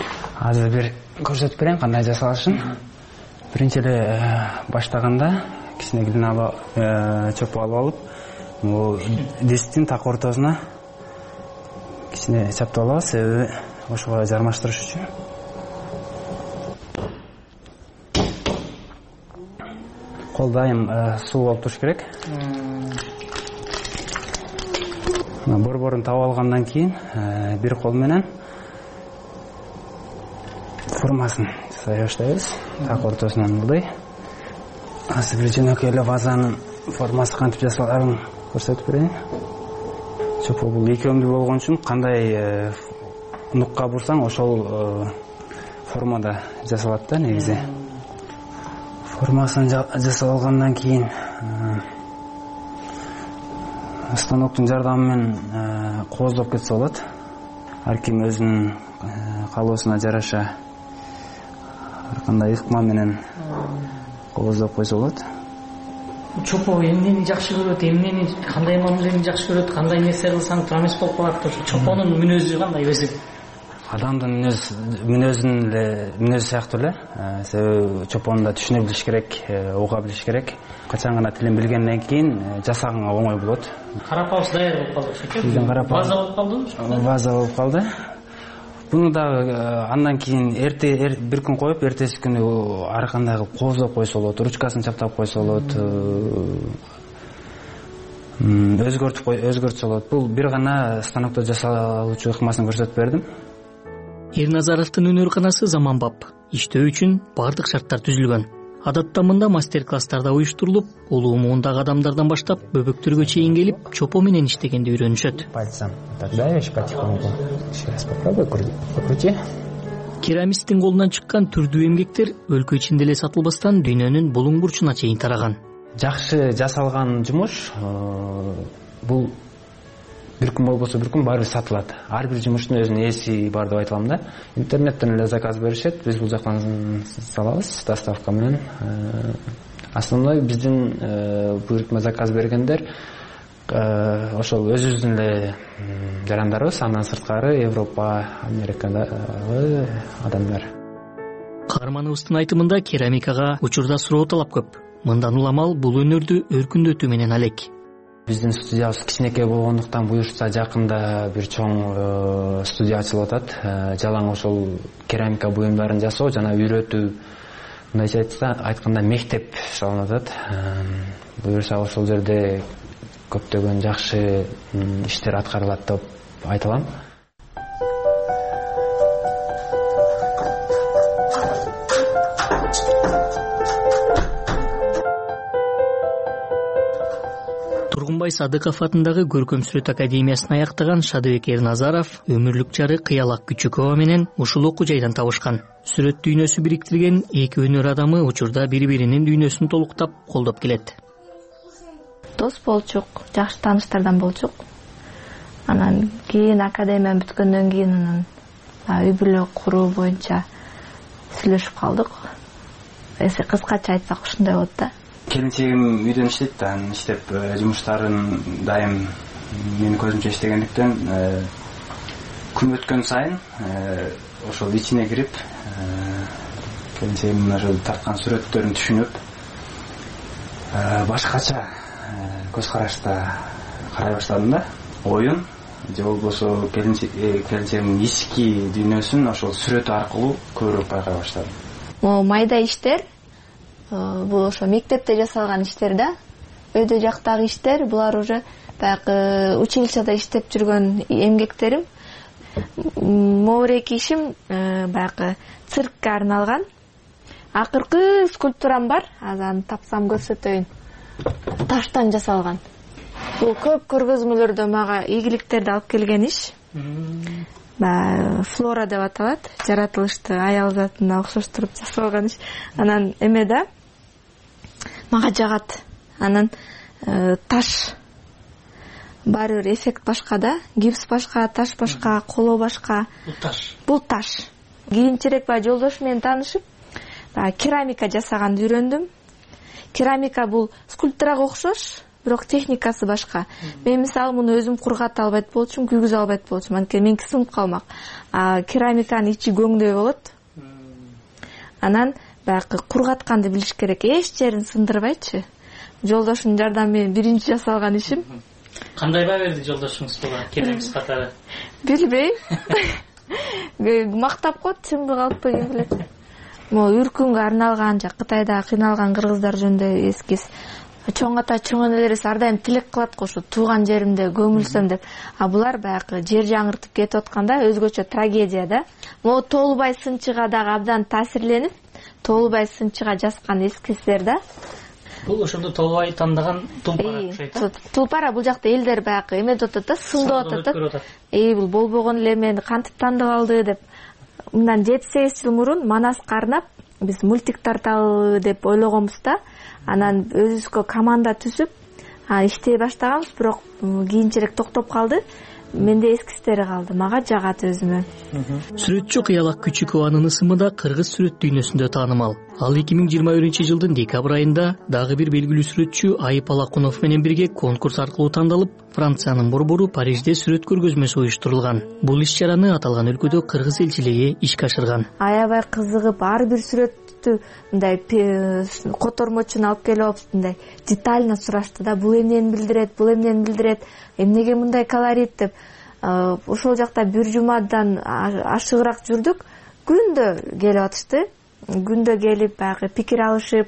Азыр бир көрсөтүп берейин кандай жасалышын. Биринчи эле баштаганда кичине глина чоп алып алып, бул дисктин так ортосуна кичине чаптап алабыз, себеби ошого жармаштырыш үчүн. Кол дайым суу болуп туруш керек. Борборун таап алгандан кийин бир кол менен формасын жасай баштайбыз. Так ортосунан мындай. Азыр бир жөнөкөй эле вазанын формасы кантип жасаларын көрсөтүп берейин. Чопо бул экөөмдүү болгон үчүн кандай нукка бурсаң ошол формада жасалат да негизи. Формасын жасап алгандан кийин станоктун жардамы менен кооздоп кетсе болот. Ар ким өзүнүн каалоосуна жараша ар кандай ыкма менен кооздоп койсо болот. Чопо эмнени жакшы көрөт, эмнени кандай мамилени жакшы көрөт, кандай нерсе кылсаң туура эмес болуп калат. Ошо чопонун мүнөзү кандай өзү? Адамдын мүнөз мүнөзүн эле мүнөзү сыяктуу эле. Себеби чопону да түшүнө билиш керек, уга билиш керек. Качан гана тилин билгенден кийин жасаганга оңой болот. Карапабыз даяр болуп калды ошо. Биздин карапабыз база болуп калдыбы? База болуп калды. Буну да андан кийин эрте бир күн коюп, эртеси күнү ар кандай кылып кооздоп койсо болот, ручкасын чаптап койсо болот. Өзгөртүп өзгөртсө болот. Бул бир гана станокто жасалуучу ыкмасын көрсөтүп бердим. Эрназаровдун өнөрканасы заманбап. Иштөө үчүн бардык шарттар түзүлгөн. Адатта мында мастер-класстарда уюштурулуп, улуу муундагы адамдардан баштап бөбөктөргө чейин келип, чопо менен иштегенди үйрөнүшөт. Пальцем так давишь потихоньку. Сейчас попробуй покрути. Керамисттин колунан чыккан түрдүү эмгектер өлкө ичинде эле сатылбастан дүйнөнүн булуң бурчуна чейин тараган. Жакшы жасалган жумуш бул бир күн болбосо бир күн баары сатылат. Ар бир жумуштун өзүнүн ээси бар деп айта алам да. Интернеттен эле заказ беришет, биз бул жактан салабыз доставка менен. Основной биздин буйрукма заказ бергендер ошол өзүбүздүн эле жарандарыбыз, андан сырткары Европа, Америкадагы адамдар. Каарманыбыздын айтымында керамикага учурда суроо талап көп. Мындан уламал бул өнөрдү өркүндөтүү менен алек. Биздин студиябыз кичинекей болгондуктан буюрса жакында бир чоң студия ачылып атат. Жалаң ошол керамика буюмдарын жасоо жана үйрөтүү, мындайча айтканда мектеп салынып атат. Буюрса ошол жерде көптөгөн жакшы иштер аткарылат деп айта алам. Тургунбай Садыков атындагы Көркөм сүрөт академиясын аяктаган Шадыбек Эрназаров өмүрлүк жары Кыялак Күчүкова менен ушул окуу жайдан табышкан. Сүрөт дүйнөсү бириктирген эки өнөр адамы учурда бири-биринин дүйнөсүн толуктап, колдоп келет. Дос болчук, жакшы тааныштардан болчук. Анан кийин академия бүткөндөн кийин анан үй бүлө куруу боюнча сүйлөшүп калдык. Эсе кыскача айтсак ушундай болот да. Келинчегим үйдөн иштейт да, иштеп жумуштарын дайым менин көзүмчө иштегендиктен күн өткөн сайын ошол ичине кирип келинчегимдин ошол тарткан сүрөттөрүн түшүнүп башкача көз карашта карай баштадым да. Оюн же болбосо келинчегимдин ички дүйнөсүн ошол сүрөт аркылуу көрүп байкай баштадым. Могу майда иштер бул ошо мектепте жасалган иштер да. Өйдө жактагы иштер булар уже баягы училищеде иштеп жүргөн эмгектерим. Моореки ишим баягы циркке арналган. Акыркы скульптурам бар, азан тапсам көрсөтөйүн. Таштан жасалган. Бул көп көргөзмөлөрдө мага ийгиликтерди алып келген иш. Флора деп аталат, жаратылышты аял затына окшоштуруп жасалган иш. Анан эме да мага жагат. Анан таш баары бир эффект башка да, гипс башка, таш башка, коло башка. Бул таш. Бул таш. Кийинчерээк баягы жолдошу менен таанышып, баягы керамика жасаганды үйрөндүм. Керамика бул скульптурага окшош, бирок техникасы башка. Мен мисалы муну өзүм кургата албайт болчумун, күйгүзө албайт болчумун. Анткени меники сынып калмак. А керамиканын ичи көңдөй болот. Анан баягы кургатканды билиш керек, эч жерин сындырбайчы. жолдошумдун жардамы менен биринчи жасалган ишим. Кандай баа берди жолдошуңуз буга келеңиз катары? Билбейм. Мактап коет, чындык алып келген билет. Могу үркүнгө арналган, жа Кытайда кыйналган кыргыздар жөнүндө эскиз. Чоң ата чоң энелерибиз ар дайым тилек кылат го, ушу тууган жеримде көмүлсөм деп. А булар баягы жер жаңыртып кетип атканда өзгөчө трагедия да. Могу Толубай сынчыга дагы абдан таасирленип, Толубай сынчыга жазган эскиздер да. Бул ошондо Толубай тандаган тулпара окшойт. Тулпара бул жакта элдер баягы эме деп атат да, сындап атат. Эй, бул болбогон эле мени кантип тандап алды деп. Мындан жети сегиз жыл мурун Манаска арнап биз мультик тарталы деп ойлогонбуз да. Анан өзүбүзгө команда түзүп, иштей баштаганбыз, бирок кийинчерээк токтоп калды. Менде эскистери калды, мага жагат өзүмө. Сүрөтчү Кыялак Күчүкованын ысымы да кыргыз сүрөт дүйнөсүндө таанымал. Ал эки миң жыйырма биринчи жылдын декабрь айында дагы бир белгилүү сүрөтчү Айып Алакунов менен бирге конкурс аркылуу тандалып, Франциянын борбору Парижде сүрөт көргөзмөсү уюштурулган. Бул иш-чараны аталган өлкөдө кыргыз элчилиги ишке ашырган. Аябай кызыгып, ар бир сүрөттү мындай котормочун алып келип алып, мындай детально сурашты да, бул эмнени билдирет, бул эмнени билдирет, эмнеге мындай колорит деп. Ошол жакта бир жумадан ашыгыраак жүрдүк. Күндө келип атышты. Күндө келип баягы пикир алышып,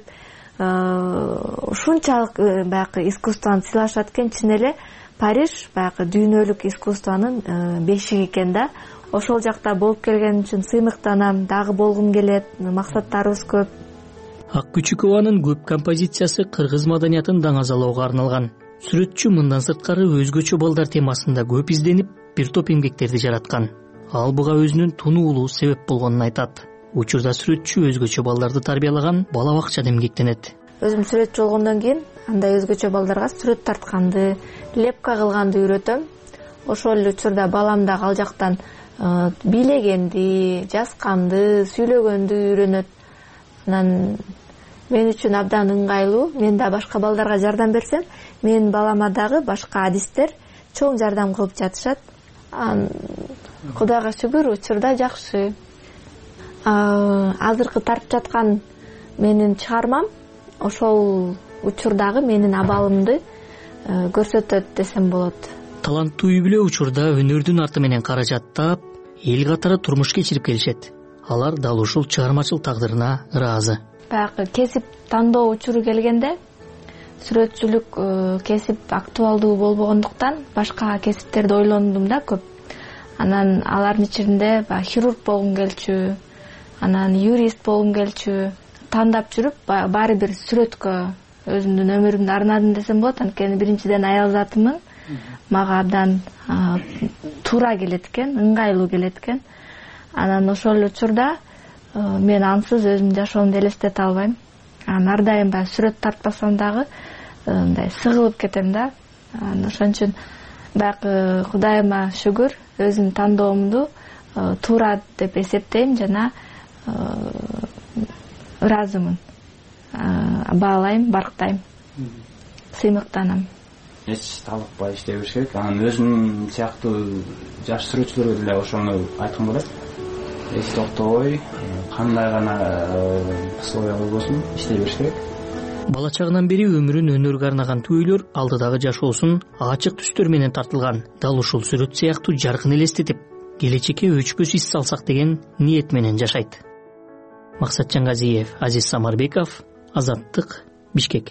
ушунчалык баягы искусствону сыйлашат экен. Чын эле Париж баягы дүйнөлүк искусствонун бешиги экен да. Ошол жакта болуп келген үчүн сыймыктанам, дагы болгум келет, максаттарыбыз көп. Ак Күчүкованын көп композициясы кыргыз маданиятын даңазалоого арналган. Сүрөтчү мындан сырткары өзгөчө балдар темасында көп изденип, бир топ эмгектерди жараткан. Ал буга өзүнүн тунуулуу себеп болгонун айтат. Учурда сүрөтчү өзгөчө балдарды тарбиялаган бала бакчада эмгектенет. Өзүм сүрөтчү болгондон кийин андай өзгөчө балдарга сүрөт тартканды, лепка кылганды үйрөтөм. Ошол эле учурда балам дагы ал жактан бийлегенди, жазганды, сүйлөгөндү үйрөнөт. Анан мен үчүн абдан ыңгайлуу. Мен да башка балдарга жардам берсем, менин балама дагы башка адистер чоң жардам кылып жатышат. Кудайга шүгүр, учурда жакшы. Азыркы тартып жаткан менин чыгармам ошол учурдагы менин абалымды көрсөтөт десем болот. Таланттуу үй бүлө учурда өнөрдүн арты менен каражаттап, эл катары турмуш кечирип келишет. Алар дал ушул чыгармачыл тагдырына ыраазы. Баягы кесип тандоо учуру келгенде сүрөтчүлүк кесип актуалдуу болбогондуктан башка кесиптерди ойлондум да көп. Анан алардын ичинде хирург болгум келчү, анан юрист болгум келчү. Тандап жүрүп, баары бир сүрөткө өзүмдүн өмүрүмдү арнадым десем болот. Анткени биринчиден аял затымын. Мага абдан туура келет экен, ыңгайлуу келет экен. Анан ошол учурда мен ансыз өзүмдүн жашоомду элестете албайм. Анан ар дайым баягы сүрөт тартпасам дагы мындай сыгылып кетем да. Ошон үчүн баягы Кудайыма шүгүр, өзүмдүн тандоомду туура деп эсептейм жана ыраазымын. Баалайм, барктайм, сыймыктанам. Эч талыкпай иштей бериш керек. Анан өзүм сыяктуу жаш сүрөтчүлөргө деле ошону айткым келет. Эч токтобой, кандай гана условия болбосун иштей бериш керек. Бала чагынан бери өмүрүн өнөргө арнаган түбөлөр алдыдагы жашоосун ачык түстөр менен тартылган. Дал ушул сүрөт сыяктуу жаркын элестетип, келечекке өчпөс из салсак деген ниет менен жашайт. Максат Жаңгазиев, Азиз Самарбеков, Азаттык, Бишкек.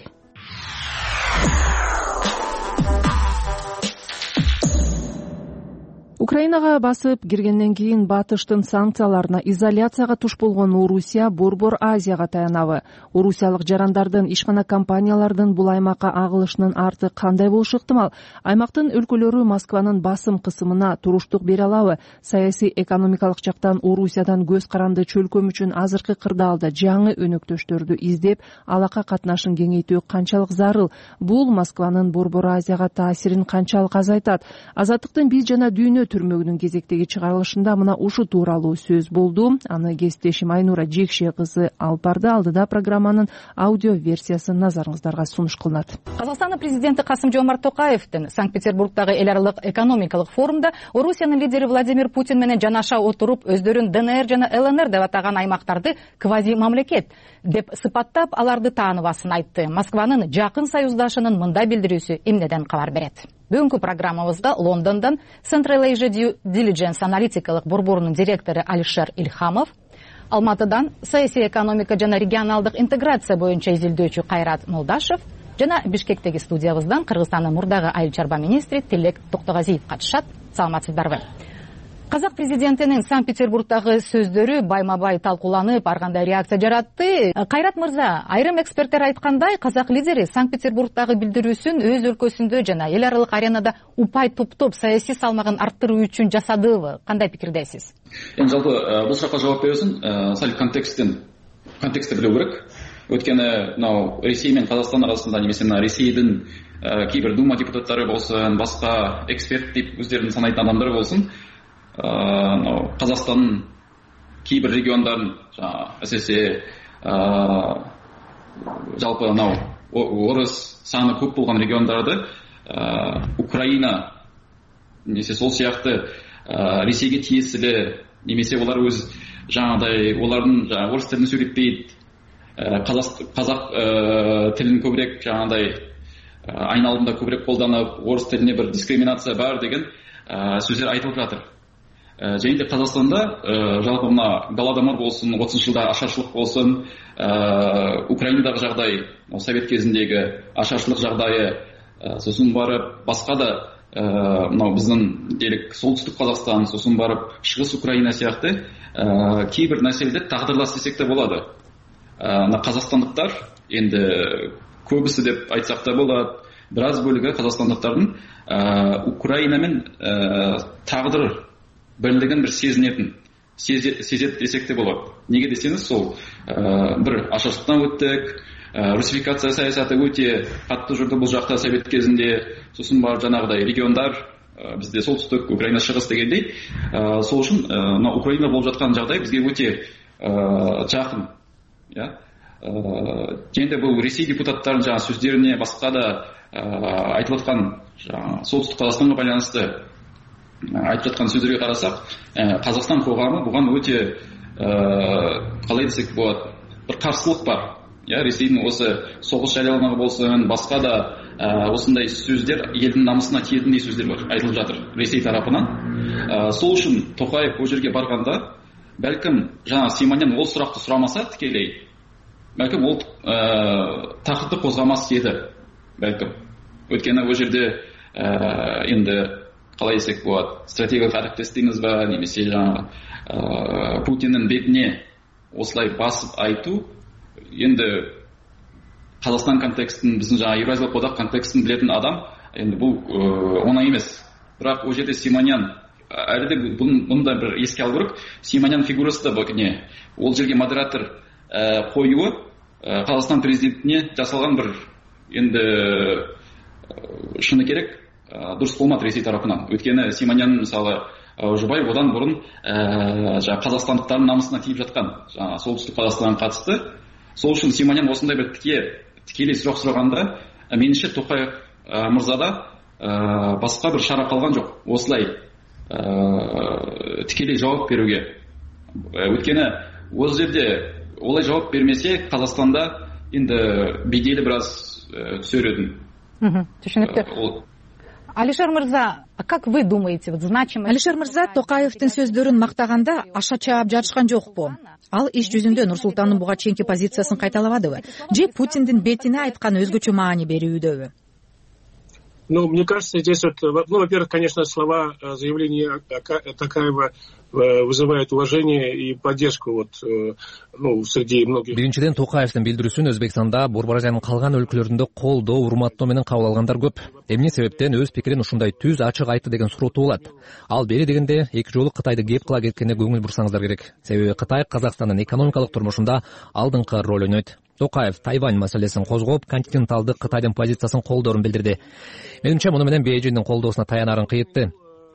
Украинага басып киргенден кийин батыштын санкцияларына изоляцияга туш болгон Орусия Борбор Азияга таянабы? Орусиялык жарандардын ишкана компаниялардын бул аймакка агылышынын арты кандай болушу ыктымал? Аймактын өлкөлөрү Москванын басым кысымына туруштук бере алабы? Саясий экономикалык жактан Орусиядан көз каранды чөлкөм үчүн азыркы кырдаалда жаңы өнөктөштөрдү издеп, алака катнашын кеңейтүү канчалык зарыл? Бул Москванын Борбор Азияга таасирин канчалык азайтат? Азаттыктын биз жана дүйнө төрмөгүнүн кезектеги чыгарылышында мына ушу тууралуу сөз болду. Аны кесиптешим Айнура Жекше кызы алып барды. Алдыда программанын аудио версиясы назарыңыздарга сунуш кылынат. Казакстандын президенти Касым-Жомарт Токаевдин Санкт-Петербургдагы эл аралык экономикалык форумда Орусиянын лидери Владимир Путин менен жанаша отуруп өздөрүн ДНР жана ЛНР деп атаган аймактарды квази мамлекет деп сыпаттап, аларды тааныбасын айтты. Москванын жакын союздашынын мындай билдирүүсү эмнеден кабар берет? Бүгүнкү программабызда Лондондон Central Asia Due Diligence аналитикалык борборунун директору Алишер Ильхамов, Алматыдан саясий экономика жана регионалдык интеграция боюнча изилдөөчү Кайрат Молдашев жана Бишкектеги студиябыздан Кыргызстандын мурдагы айыл чарба министри Тилек Токтогазиев катышат. Саламатсыздарбы? Казак президентинин Санкт-Петербургдагы сөздөрү байма-бай талкууланып, ар кандай реакция жаратты. Кайрат мырза, айрым эксперттер айткандай, казак лидери Санкт-Петербургдагы билдирүүсүн өз өлкөсүндө жана эл аралык аренада упай топтоп саясий салмагын арттыруу үчүн жасадыбы? Кандай пикирдесиз? Эми жалпы бул суракка жооп берүү үчүн сал контексттен контекстти билүү керек. Өткені мынау Ресей мен Қазақстан арасында немесе мына Ресейдің кейбір дума депутаттары болсын, басқа эксперт деп өздерін санайтын адамдар болсын, мынау Қазақстанның кейбір региондарын, әсіресе жалпы мынау орыс саны көп болған региондарды Украина немесе сол сияқты Ресейге тиесілі, немесе олар өз жаңағыдай олардың орыс тілін сөйлетпейді, қазақ тілін көбірек жаңағыдай айналымда көбірек қолданып, орыс тіліне бір дискриминация бар деген сөздер айтылып жатыр. Және де Қазақстанда жалпы мына Голодомор болсын, отызыншы жылда ашаршылық болсын, Украинадағы жағдай, совет кезіндегі ашаршылық жағдайы, сосын барып басқа да мынау біздің делік солтүстік Қазақстан, сосын барып шығыс Украина сияқты кейбір нәрселер тағдырлас десек те болады. Қазақстандықтар енді көбісі деп айтсақ та болады, біраз бөлігі қазақстандықтардың Украинамен тағдыр бірлігін бір сезінетін, сезет десек те болады. Неге десеңіз, сол бір ашаршылықтан өттік, русификация саясаты өте қатты жүрді бұл жақта совет кезінде, сосын бар жаңағыдай региондар, бізде солтүстік, Украина шығыс дегендей. Сол үшін Украина болып жатқан жағдай бізге өте жақын. Енді бұл Ресей депутаттарын жаңа сөздеріне басқа да айтып жатқан солтүстік Қазақстанға байланысты айтып жатқан сөздерге қарасақ, Қазақстан қоғамы бұған өте қалай десек болады, бір қарсылық бар. Ресейдің осы соғыс жарияланығы болсын, басқа да осындай сөздер елдің намысына тиетіндей сөздер бар, айтылып жатыр Ресей тарапынан. Сол үшін Тоқаев ол жерге барғанда, бәлкім жаңа Симонян ол сұрақты сұрамаса тікелей, бәлкім ол тақырыпты қозғамас еді, бәлкім. Өйткені ол жерде енді қалай десек болады, стратегиялық әріптес дейміз ба, немесе жаңағы Путиннің бетіне осылай басып айту, енді Қазақстан контекстін, біздің жаңа Еуразиялық одақ контекстін білетін адам, енді бұл оңай емес. Бірақ ол жерде Симонян, әлі де бұны да бір еске алу керек, Симонян фигурасы да не, ол жерге модератор қоюы Қазақстан президентіне жасалған бір енді шыны керек дұрыс болмады Ресей тарапынан. Өйткені Симонян мысалы жұбай одан бұрын қазақстандықтардың намысына тиіп жатқан, солтүстік Қазақстанға қатысты. Сол үшін Симонян осындай бір тікелей сұрақ сұрағанда, меніңше Тоқаев мырзада басқа бір шара қалған жоқ, осылай тікелей жауап беруге. Өйткені осы жерде олай жауап бермесе, Қазақстанда енді беделі біраз түсер еді. Түшінікті. Алишер мырза, как вы думаете, вот значимость... Алишер мырза Тоқаевтың сөздөрүн мактаганда аша чаап жарышкан жокпу? Ал иш жүзүндө Нурсултандын буга чейинки позициясын кайталабадыбы? Же Путиндин бетине айткан өзгөчө маани берүүдөбү? Ну, мне кажется, здесь вот, ну, во-первых, конечно, слова заявления Токаева вызывают уважение и поддержку вот, ну, среди многих. Биринчиден Токаевдин билдирүүсүн Өзбекстанда, Борбор Азиянын калган өлкөлөрүндө колдоо, урматтоо менен кабыл алгандар көп. Эмне себептен өз пикирин ушундай түз, ачык айтты деген суроо туулат. Ал бери дегенде эки жолу Кытайды кеп кыла кеткенине көңүл бурсаңыздар керек. Себеби Кытай Казакстандын экономикалык турмушунда алдыңкы роль ойнойт. Токаев Тайвань маселесин козгоп, континенталдык Кытайдын позициясын колдоорун билдирди. Менимче муну менен Бейжиңдин колдоосуна таянарын кыйытты.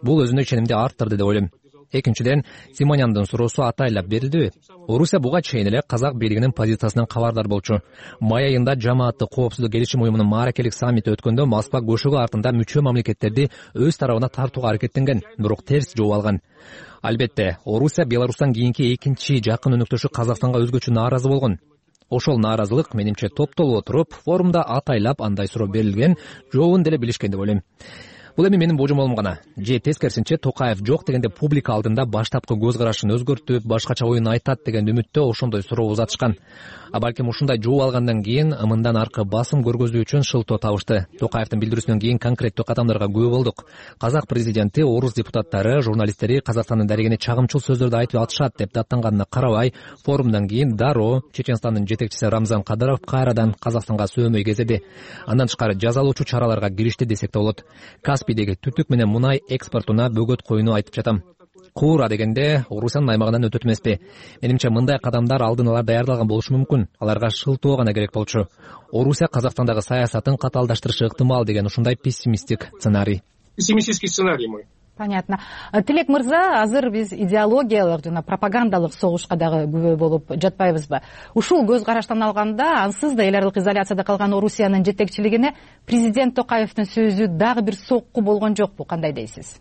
бул өзүнө ишенимди арттырды деп ойлойм. Экинчиден, Симоняндын суроосу атайлап берилдиби? Орусия буга чейин эле казак бийлигинин позициясынан кабардар болчу. Май айында жамааттык коопсуздук келишим уюмунун мааракелик саммити өткөндө Москва көшөгө артында мүчө мамлекеттерди өз тарабына тартууга аракеттенген, бирок терс жооп алган. Албетте, Орусия Беларустан кийинки экинчи жакын өнөктөшү Казакстанга өзгөчө нааразы болгон. Ошол нааразылык менимче топтолуп отуруп, форумда атайлап андай суроо берилген, жообун деле билишкен деп ойлойм. Бул эми менин божомолум гана. Же тескерисинче Токаев жок дегенде публика алдында баштапкы көз карашын өзгөртүп, башкача оюн айтат деген үмүттө ошондой суроо узатышкан. А балким ушундай жооп алгандан кийин мындан аркы басым көргөзүү үчүн шылтоо табышты. Токаевдин билдирүүсүнөн кийин конкреттүү кадамдарга күбө болдук. Казак президенти, орус депутаттары, журналисттери Казакстандын дарегине чагымчыл сөздөрдү айтып атышат деп даттанганына карабай, форумдан кийин дароо Чеченстандын жетекчиси Рамзан Кадыров кайрадан Казакстанга сөөмөй кезеди. Андан тышкары жазалоочу чараларга киришти десек да болот. Каспийдеги түтүк менен мунай экспортуна бөгөт коюуну айтып жатам. Куура дегенде Орусиянын аймагынан өтөт эмеспи? Менимче мындай кадамдар алдын ала даярдалган болушу мүмкүн. Аларга шылтоо гана керек болчу. Орусия Казакстандагы саясатын катаалдаштырышы ыктымал деген ушундай пессимисттик сценарий. Пессимистический сценарий мой. Понятно. Тилек мырза, азыр биз идеологиялык жана пропагандалык согушка дагы күбө болуп жатпайбызбы? Ушул көз караштан алганда, ансыз да эл аралык изоляцияда калган Орусиянын жетекчилигине президент Токаевдин сөзү дагы бир сокку болгон жокпу? Кандай дейсиз?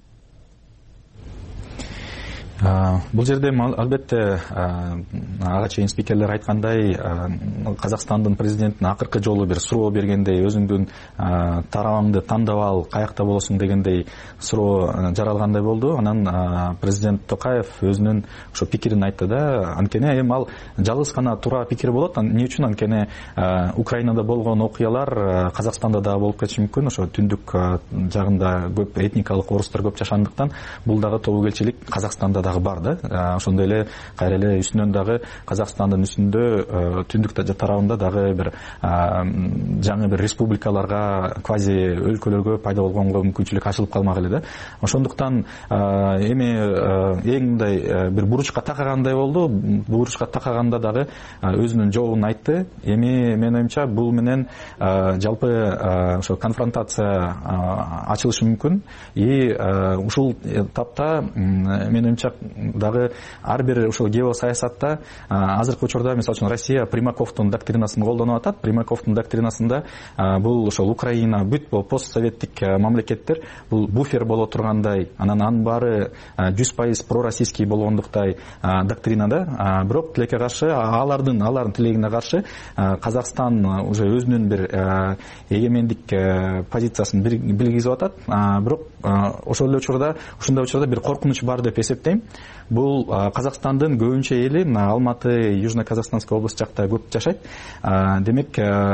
Бул жерде албетте ага чейин спикерлер айткандай, Казакстандын президентине акыркы жолу бир суроо бергендей, өзүңдүн тарабыңды тандап ал, каякта болосуң дегендей суроо жаралгандай болду. Анан президент Токаев өзүнүн ошо пикирин айтты да. Анткени эми ал жалгыз гана туура пикир болот. Эмне үчүн? Анткени Украинада болгон окуялар Казакстанда да болуп кетиши мүмкүн. Ошо түндүк жагында көп этникалык орустар көп жашандыктан бул дагы тобокелчилик Казакстанда бар да. Ошондой эле кайра эле үстүнөн дагы Казакстандын үстүндө түндүк тарабында дагы бир жаңы бир республикаларга, квази өлкөлөргө пайда болгонго мүмкүнчүлүк ачылып калмак эле да. Ошондуктан эми эң мындай бир буручка такагандай болду. Буручка такаганда дагы өзүнүн жообун айтты. Эми менин оюмча бул менен жалпы ошо конфронтация ачылышы мүмкүн. И ушул тапта менин оюмча дагы ар бир ошол геосаясатта азыркы учурда мисалы үчүн Россия Примаковдун доктринасын колдонуп атат. Примаковдун доктринасында бул ошол Украина бүт бул постсоветтик мамлекеттер бул буфер боло тургандай, анан анын баары жүз пайыз пророссийский болгондуктай доктринада. Бирок тилекке каршы, алардын алардын тилегине каршы Казакстан уже өзүнүн бир эгемендик позициясын билгизип атат. Бирок ошол эле учурда, ушундай учурда бир коркунуч бар деп эсептейм. Бул Казакстандын көбүнчө эли Алматы, Южно-Казахстанская область жакта көп жашайт. Демек,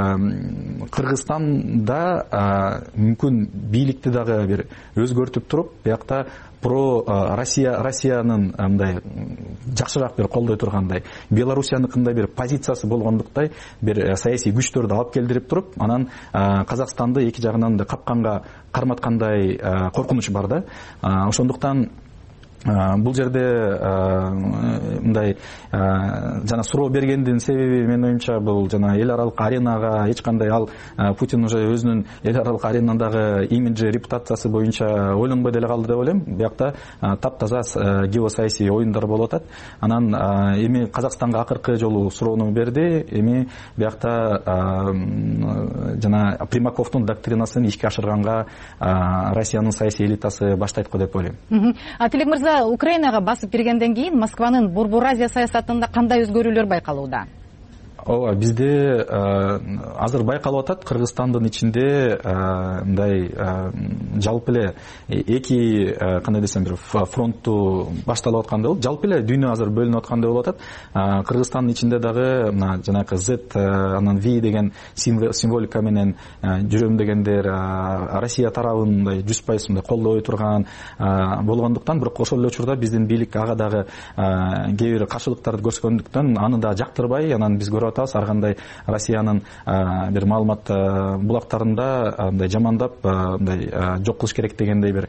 Кыргызстанда мүмкүн бийликти дагы бир өзгөртүп туруп, биякта про Россия Россиянын мындай жакшыраак бир колдой тургандай, Белоруссияныкындай бир позициясы болгондуктай бир саясий күчтөрдү алып келдирип туруп, анан Казакстанды эки жагынан да капканга карматкандай коркунуч бар да. Ошондуктан бул жерде мындай жана суроо бергендин себеби менин оюмча бул жана эл аралык аренага эч кандай ал Путин уже өзүнүн эл аралык аренадагы имиджи, репутациясы боюнча ойлонбой деле калды деп ойлойм. Биякта таптаза геосаясий оюндар болуп атат. Анан эми Казакстанга акыркы жолу суроону берди. Эми биякта жана Примаковдун доктринасын ишке ашырганга Россиянын саясий элитасы баштайт го деп ойлойм. Тилек мырза, Украинага басып киргенден кийин Москванын Борбор Азия саясатында кандай өзгөрүүлөр байкалууда? Ооба, бизде азыр байкалып атат. Кыргызстандын ичинде мындай жалпы эле эки кандай десем бир фронтту башталып аткандай болот. Жалпы эле дүйнө азыр бөлүнүп аткандай болуп атат. Кыргызстандын ичинде дагы мына жанагы Z, анан V деген символика менен жүрөм дегендер Россия тарабын мындай жүз пайыз мындай колдой турган болгондуктан, бирок ошол эле учурда биздин бийлик ага дагы кээ бир каршылыктарды көрсөткөндүктөн аны да жактырбай, анан биз көрүп атабыз, ар кандай Россиянын бир маалымат булактарында мындай жамандап, мындай жок кылыш керек дегендей бир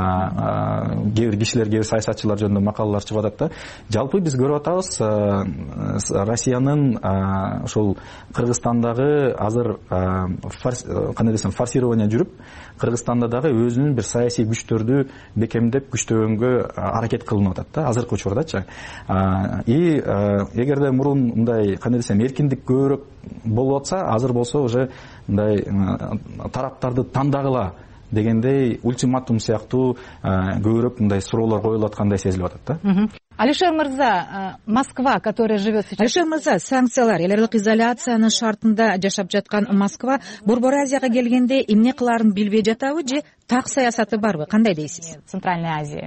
кээ бир кишилер, кээ бир саясатчылар жөнүндө макалалар чыгып атат да. Жалпы биз көрүп атабыз, Россиянын ошол Кыргызстандагы азыр кандай десем форсирование жүрүп, Кыргызстанда дагы өзүнүн бир саясий күчтөрдү бекемдеп күчтөгөнгө аракет кылынып атат да азыркы учурдачы. И эгерде мурун мындай кандай десем эркиндик көбүрөөк болуп атса, азыр болсо уже мындай тараптарды тандагыла дегендей ультиматум сыяктуу көбүрөөк мындай суроолор коюлуп аткандай сезилип атат да. Алишер мырза, Москва, которая живет сейчас... Алишер мырза, санкциялар, эл аралык изоляциянын шартында жашап жаткан Москва Борбор Азияга келгенде эмне кылаарын билбей жатабы же так саясаты барбы? Кандай дейсиз? Центральная Азия.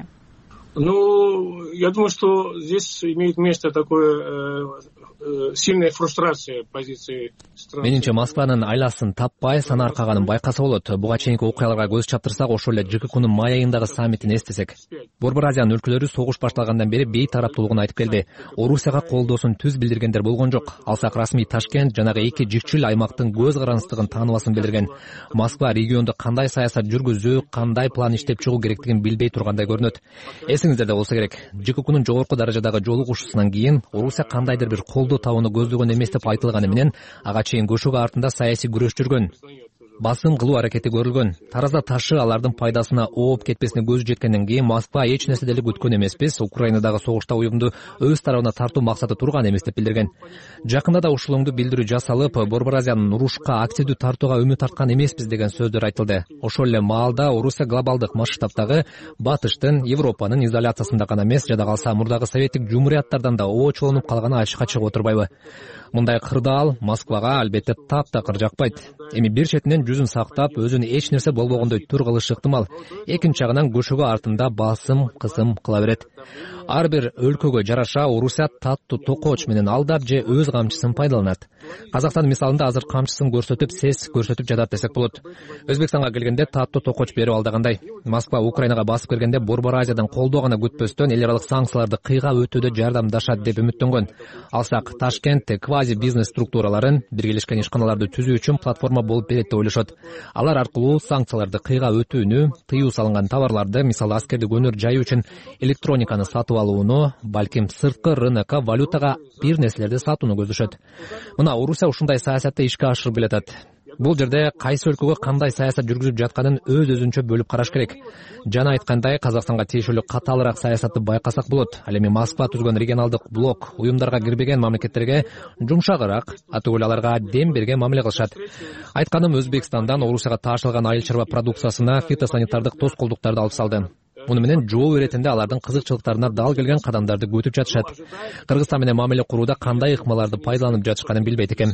Ну, я думаю, что здесь имеет место такое сильная фрустрация позиции страны. Менимче, Москванын айласын таппай санаркаганын байкаса болот. Буга чейинки окуяларга көз чаптырсак, ошол эле ЖККнун май айындагы саммитин эстесек. Борбор Азиянын өлкөлөрү согуш башталгандан бери бейтараптуулугун айтып келди. Орусияга колдоосун түз билдиргендер болгон жок. Алсак расмий Ташкент жанагы эки жикчил аймактын көз карандыстыгын тааныбасын билдирген. Москва региондо кандай саясат жүргүзүү, кандай план иштеп чыгуу керектигин билбей тургандай көрүнөт. Эсиңиздерде болсо керек, ЖККнун жогорку даражадагы жолугушуусунан кийин Орусия кандайдыр бир колдоо табууну көздөгөн эмес деп айтылганы менен ага чейин көшөгө артында саясий күрөш жүргөн. Басым кылуу аракети көрүлгөн. Таразда ташы алардын пайдасына ооп кетпесине көзү жеткенден кийин Москва эч нерсе деле күткөн эмеспиз. Украинадагы согушта уюмду өз тарабына тартуу максаты турган эмес деп билдирген. Жакында да ушул оңду билдирүү жасалып, Борбор Азиянын урушка активдүү тартууга үмүт арткан эмеспиз деген сөздөр айтылды. Ошол эле маалда Орусия глобалдык масштабтагы Батыштын, Европанын изоляциясында гана эмес, жада калса мурдагы советтик жумурияттардан да оочолонуп калганы ачыкка чыгып отурбайбы? Мындай кырдаал Москвага албетте таптакыр жакпайт. Эми бир четинен жүзүн сактап, өзүн эч нерсе болбогондой тур кылышы ыктымал. Экинчи жагынан көшөгө артында басым, кысым кыла берет. Ар бир өлкөгө жараша Орусия таттуу токоч менен алдап же өз камчысын пайдаланат. Казакстан мисалында азыр камчысын көрсөтүп, сес көрсөтүп жатат десек болот. Өзбекстанга келгенде таттуу токоч берип алдагандай. Москва Украинага басып киргенде Борбор Азиядан колдоо гана күтпөстөн эл аралык санкцияларды кыйгап өтүүдө жардамдашат деп үмүттөнгөн. Алсак Ташкент квази бизнес структураларын, биргелешкен ишканаларды түзүү үчүн платформа болуп берет деп ойлошот. Алар аркылуу санкцияларды кыйгап өтүүнү, тыюу салынган товарларды, мисалы аскердик өнөр жайуу үчүн электрониканы сатып алууну, балким сырткы рынокко валютага бир нерселерди сатууну көздөшөт. Мына Орусия ушундай саясатты ишке ашырып келатат. Бул жерде кайсы өлкөгө кандай саясат жүргүзүп жатканын өз-өзүнчө бөлүп караш керек. Жана айткандай, Казакстанга тиешелүү катаалыраак саясатты байкасак болот. Ал эми Москва түзгөн регионалдык блок уюмдарга кирбеген мамлекеттерге жумшагыраак, атөгөл аларга дем берген мамиле кылышат. Айтканым, Өзбекстандан Орусияга таашылган айыл чарба продукциясына фитосанитардык тоскоолдуктарды алып салды. Муну менен жоо иретинде алардын кызыкчылыктарына дал келген кадамдарды күтүп жатышат. Кыргызстан менен мамиле курууда кандай ыкмаларды пайдаланып жатышканын билбейт экен.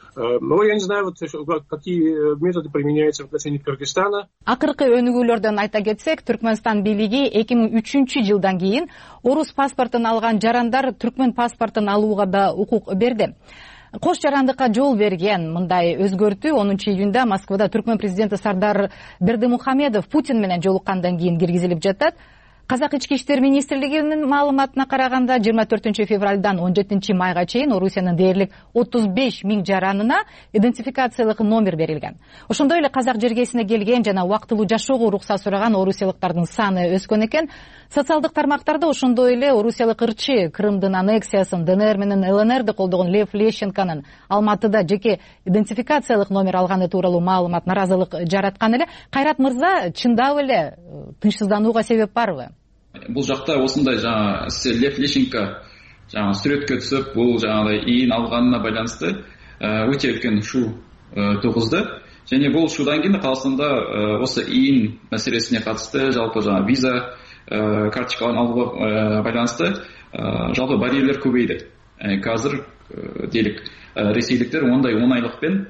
Ну, я не знаю, вот, какие методы применяются в отношении Кыргызстана. Акыркы өнүгүүлөрдөн айта кетсек, Түркмөнстан бийлиги эки миң үчүнчү жылдан кийин орус паспортун алган жарандар түркмөн паспортун алууга да укук берди. Кош жарандыкка жол берген мындай өзгөртүү онунчу июнда Москвада түркмөн президенти Сардар Бердымухамедов Путин менен жолуккандан кийин киргизилип жатат. Казак ички иштер министрлигинин маалыматына караганда жыйырма төртүнчү февралдан он жетинчи майга чейин Орусиянын дээрлик отуз беш миң жаранына идентификациялык номер берилген. Ошондой эле казак жергесине келген жана убактылуу жашоого урукса сураган орусиялыктардын саны өскөн экен. Социалдык тармактарда ошондой эле орусиялык ырчы Крымдын аннексиясын, ДНР менен ЛНРди колдогон Лев Лещенконун Алматыда жеке идентификациялык номер алганы тууралуу маалымат наразылык жараткан эле. Кайрат мырза, чындап эле тынчсызданууга себеп барбы? Бул жакта осындай жаңа Лев Лещенко жаңа сүрөткө түсүп, бул жаңагыдай ийин алганына байланыштуу өтө үлкөн шу тугузду. Және бул шудан кийин Казакстанда осы ийин маселесине катышты, жалпы жаңа виза карточкаларын алууга байланыштуу жалпы барьерлер көбөйдү. Казыр делик ресейликтер ондай оңайлыкпен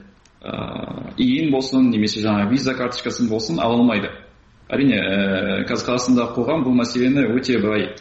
ийин болсун, немесе жаңа виза карточкасын болсун ала алмайды. Әрине, Казакстанда кылган бул маселени өтө бай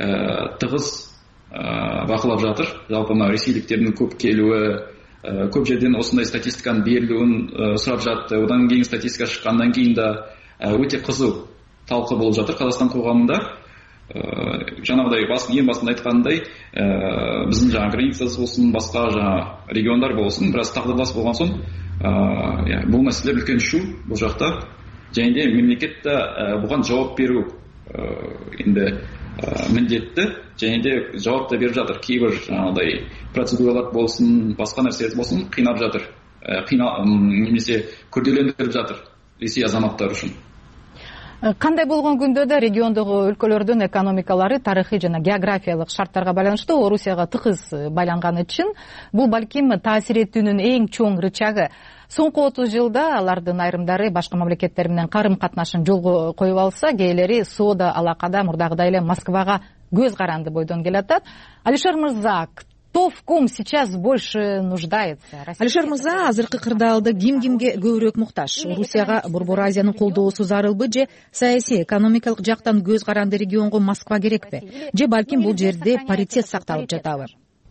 тыгыз бакылап жатыр. Жалпы мына ресейликтердин көп келүүі, көп жерден осындай статистиканын берилүүн сурап жатты. Одан кийин статистика чыккандан кийин да өтө кызуу талкуу болуп жатыр Казакстан коғамында. жаңағыдай ең басында айтқандай біздің жаңағы границасы болсын, басқа жаңа региондар болсын, біраз тағдырлас болған соң бұл мәселе үлкен шу бұл жақта, және де мемлекет те бұған жауап беру енді міндетті, және де жауап та беріп жатыр. Кейбір жаңағыдай процедуралар болсын, басқа нәрселер болсын қинап жатыр, немесе күрделендіріп жатыр Ресей азаматтары үшін. Кандай болгон күндө да региондогу өлкөлөрдүн экономикалары тарыхый жана географиялык шарттарга байланыштуу Орусияга тыгыз байланганы үчүн бул балким таасир этүүнүн эң чоң рычагы. Соңку отуз жылда алардын айрымдары башка мамлекеттер менен карым катнашын жолго коюп алса, кээделери соода алакада мурдагыдай эле Москвага көз каранды бойдон келатат. Алишер мырза, кто в ком сейчас больше нуждается? Алишер мырза, азыркы кырдаалда ким кимге көбүрөөк муктаж? Орусияга Борбор Азиянын колдоосу зарылбы же саясий экономикалык жактан көз каранды регионго Москва керекпи? Же балким бул жерде паритет сакталып жатабы?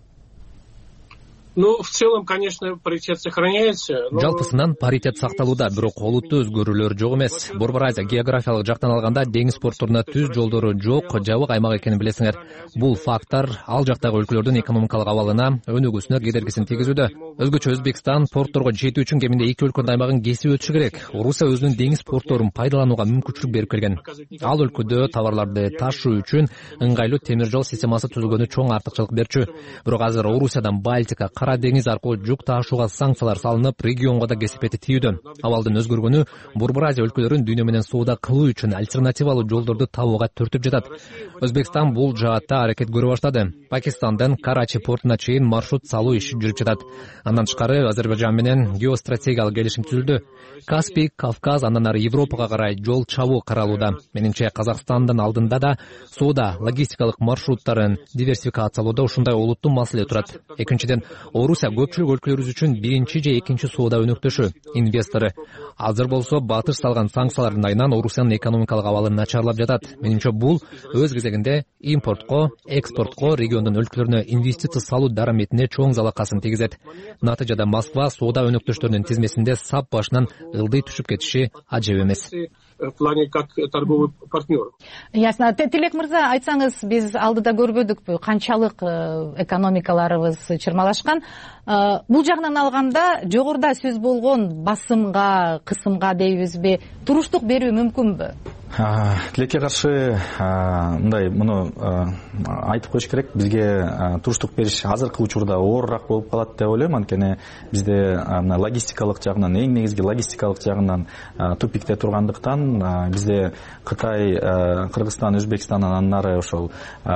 Ну, в целом, конечно, паритет сохраняется. Но... Жалпысынан паритет сакталууда, бирок олуттуу өзгөрүүлөр жок эмес. Борбор Азия географиялык жактан алганда деңиз портторуна түз жолдору жок, жабык аймак экенин билесиңер. Бул фактор ал жактагы өлкөлөрдүн экономикалык абалына, өнүгүүсүнө кедергисин тийгизүүдө. Өзгөчө Өзбекстан портторго жетүү үчүн кеминде эки өлкөнүн аймагын кесип өтүшү керек. Орусия өзүнүн деңиз портторун пайдаланууга мүмкүнчүлүк берип келген. Ал өлкөдө товарларды ташуу үчүн ыңгайлуу темир жол системасы түзүлгөнү чоң артыкчылык берчү. Бирок азыр Орусиядан Балтика, Кара деңиз аркылуу жүк таашууга санкциялар салынып, регионго да кесипети тийүүдө. Абалдын өзгөргөнү Борбор Азия өлкөлөрүн дүйнө менен соода кылуу үчүн альтернативалуу жолдорду табууга түртүп жатат. Өзбекстан бул жаатта аракет көрө баштады. Пакистандан Карачи портуна чейин маршрут салуу иши жүрүп жатат. Андан тышкары Азербайжан менен геостратегиялык келишим түзүлдү. Каспий, Кавказ, андан ары Европага карай жол чабуу каралууда. Менимче Казакстандын алдында да соода логистикалык маршруттарын диверсификациялоодо ушундай олуттуу маселе турат. Экинчиден, Орусия көпчүлүк өлкөлөрүбүз үчүн биринчи же экинчи соода өнөктөшү, инвестору. Азыр болсо батыш салган санкциялардын айынан Орусиянын экономикалык абалы начарлап жатат. Менимче бул өз кезегинде импортко, экспортко, региондун өлкөлөрүнө инвестиция салуу дараметине чоң залакасын тийгизет. Натыйжада Москва соода өнөктөштөрүнүн тизмесинде сап башынан ылдый түшүп кетиши ажеп эмес. В плане как торговый партнер. Ясно. Тилек мырза, айтсаңыз, биз алдыда көрбөдүкпү канчалык экономикаларыбыз чырмалашкан. Бул жагынан алганда жогоруда сөз болгон басымга, кысымга дейбизби, туруштук берүү мүмкүнбү? Тилекке каршы мындай муну айтып коюш керек, бизге туруштук бериш азыркы учурда оорураак болуп калат деп ойлойм. Анткени бизде логистикалык жагынан, эң негизги логистикалык жагынан тупикте тургандыктан бизде Кытай, Кыргызстан, Өзбекстан андан ары ошол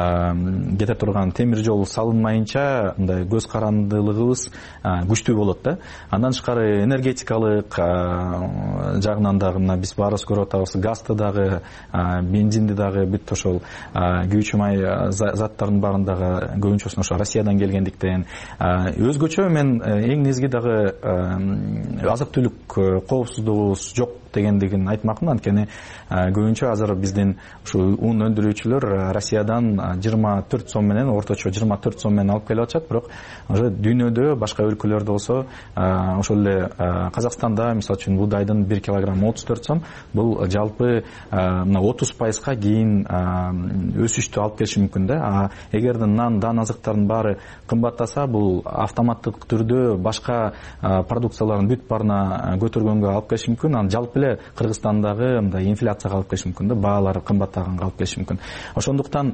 кете турган темир жол салынмайынча мындай көз карандылыгыбыз күчтүү болот да. Андан тышкары энергетикалык жагынан дагы мына биз баарыбыз көрүп атабыз, газды дагы, бензинди дагы бүт ошол күйүүчү май заттардын баарындагы көбүнчөсүн ошо Россиядан келгендиктен, өзгөчө мен эң негизги дагы азык түлүк коопсуздугубуз жок дегендигин айтмакмын. Анткени көбүнчө азыр биздин ушу ун өндүрүүчүлөр Россиядан жыйырма төрт сом менен, орточо жыйырма төрт сом менен алып келип атышат. Бирок уже дүйнөдө башка өлкөлөрдө болсо ошол эле Казакстанда мисалы үчүн буудайдын бир килограммы отуз төрт сом. Бул жалпы мына отуз пайызга кийин өсүштү алып келиши мүмкүн да. Эгерде нан, дан азыктардын баары кымбаттаса, бул автоматтык түрдө башка продукциялардын бүт баарына көтөргөнгө алып келиши мүмкүн. Анан жалпы эле Кыргызстандагы мындай инфляцияга алып келиши мүмкүн да, баалар кымбаттаганга алып келиши мүмкүн. Ошондуктан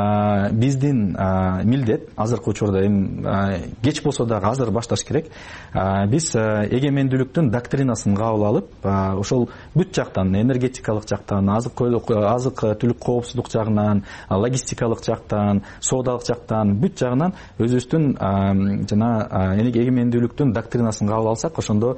биздин милдет азыркы учурда эми кеч болсо дагы азыр башташ керек. Биз эгемендүүлүктүн доктринасын кабыл алып, ошол бүт жактан, энергетикалык жактан, азык азык түлүк коопсуздук жагынан, логистикалык жактан, соодалык жактан, бүт жагынан өзүбүздүн жана эгемендүүлүктүн доктринасын кабыл алсак, ошондо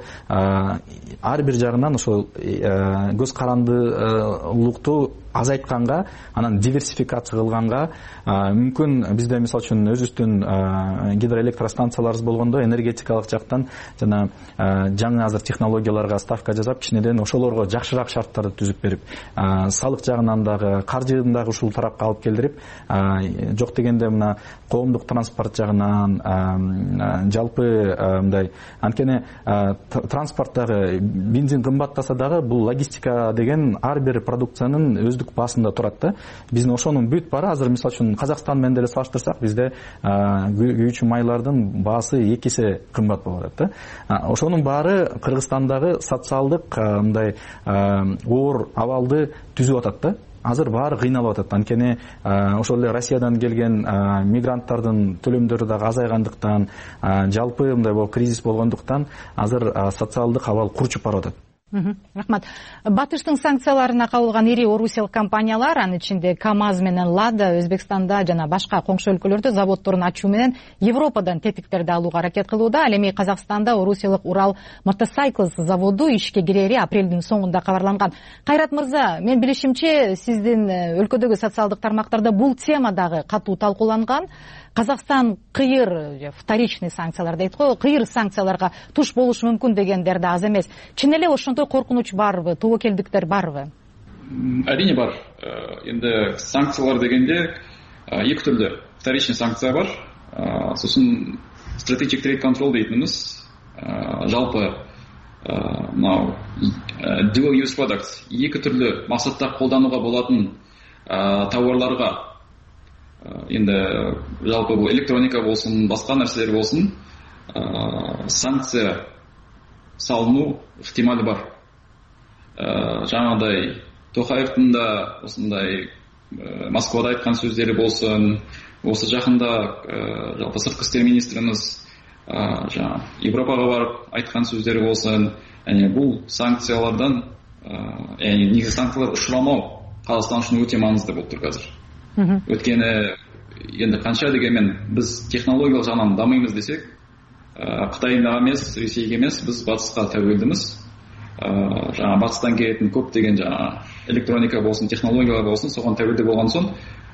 ар бир жагынан ошол көз карандылыкту азайтканга, анан диверсификация кылганга мүмкүн. Бизде мисалы үчүн өзүбүздүн гидроэлектростанцияларыбыз болгондо энергетикалык жактан жана жаңы азыр технологияларга ставка жасап, кичинеден ошолорго жакшыраак шарттарды түзүп берип, салык жагынан дагы, каржыны дагы ушул тарапка алып келдирип, жок дегенде мына коомдук транспорт жагынан, жалпы мындай, анткени транспорттагы бензин кымбаттаса дагы, бул логистика деген ар бир продукциянын өздүк жүздүк басында турат да. Биздин ошонун бүт баары азыр мисалы үчүн Казакстан менен деле салыштырсак, бизде күйүүчү майлардын баасы эки эсе кымбат болуп атат да. Ошонун баары Кыргызстандагы социалдык мындай оор абалды түзүп атат да. Азыр баары кыйналып атат. Анткени ошол эле Россиядан келген мигранттардын төлөмдөрү дагы азайгандыктан, жалпы мындай бул кризис болгондуктан азыр социалдык абал курчуп барып атат. Рахмат. Батыштын санкцияларына кабылган ири орусиялык компаниялар, анын ичинде КАМАЗ менен Лада Өзбекстанда жана башка коңшу өлкөлөрдө заводдорун ачуу менен Европадан тетиктерди алууга аракет кылууда. Ал эми Казакстанда орусиялык Урал Мотоcycles заводу ишке кирери апрелдин соңунда кабарланган. Кайрат мырза, мен билишимче, сиздин өлкөдөгү социалдык тармактарда бул тема дагы катуу талкууланган. Казакстан кыйыр, вторичный санкциялар дейт го, кыйыр санкцияларга туш болушу мүмкүн дегендер да аз эмес. Чын эле ошондой коркунуч барбы, тобокелдиктер барбы? Әрине бар. Енді санкциялар дегенде екі түрлі вторичный санкция бар. Сосын strategic trade control дейтініміз, жалпы мынау dual use products, екі түрлі мақсатта қолдануға болатын тауарларға, енді жалпы бұл электроника болсын, басқа нәрселер болсын, санкция салыну ықтималы бар. Жаңағыдай Тоқаевтың да осындай Москвада айтқан сөздері болсын, осы жақында жалпы сыртқы істер министріміз жаңа Европаға барып айтқан сөздері болсын, яғни бұл санкциялардан, яғни негізі санкциялар ұшырамау Қазақстан үшін өте маңызды болып тұр қазір. Өткені енді қанша дегенмен біз технологиялық жағынан дамимыз десек, Қытайға емес, Ресейге емес, біз батысқа тәуелдіміз. Жаңа батыстан келетін көп деген жаңа электроника болсын, технологиялар болсын, соған тәуелді болған соң,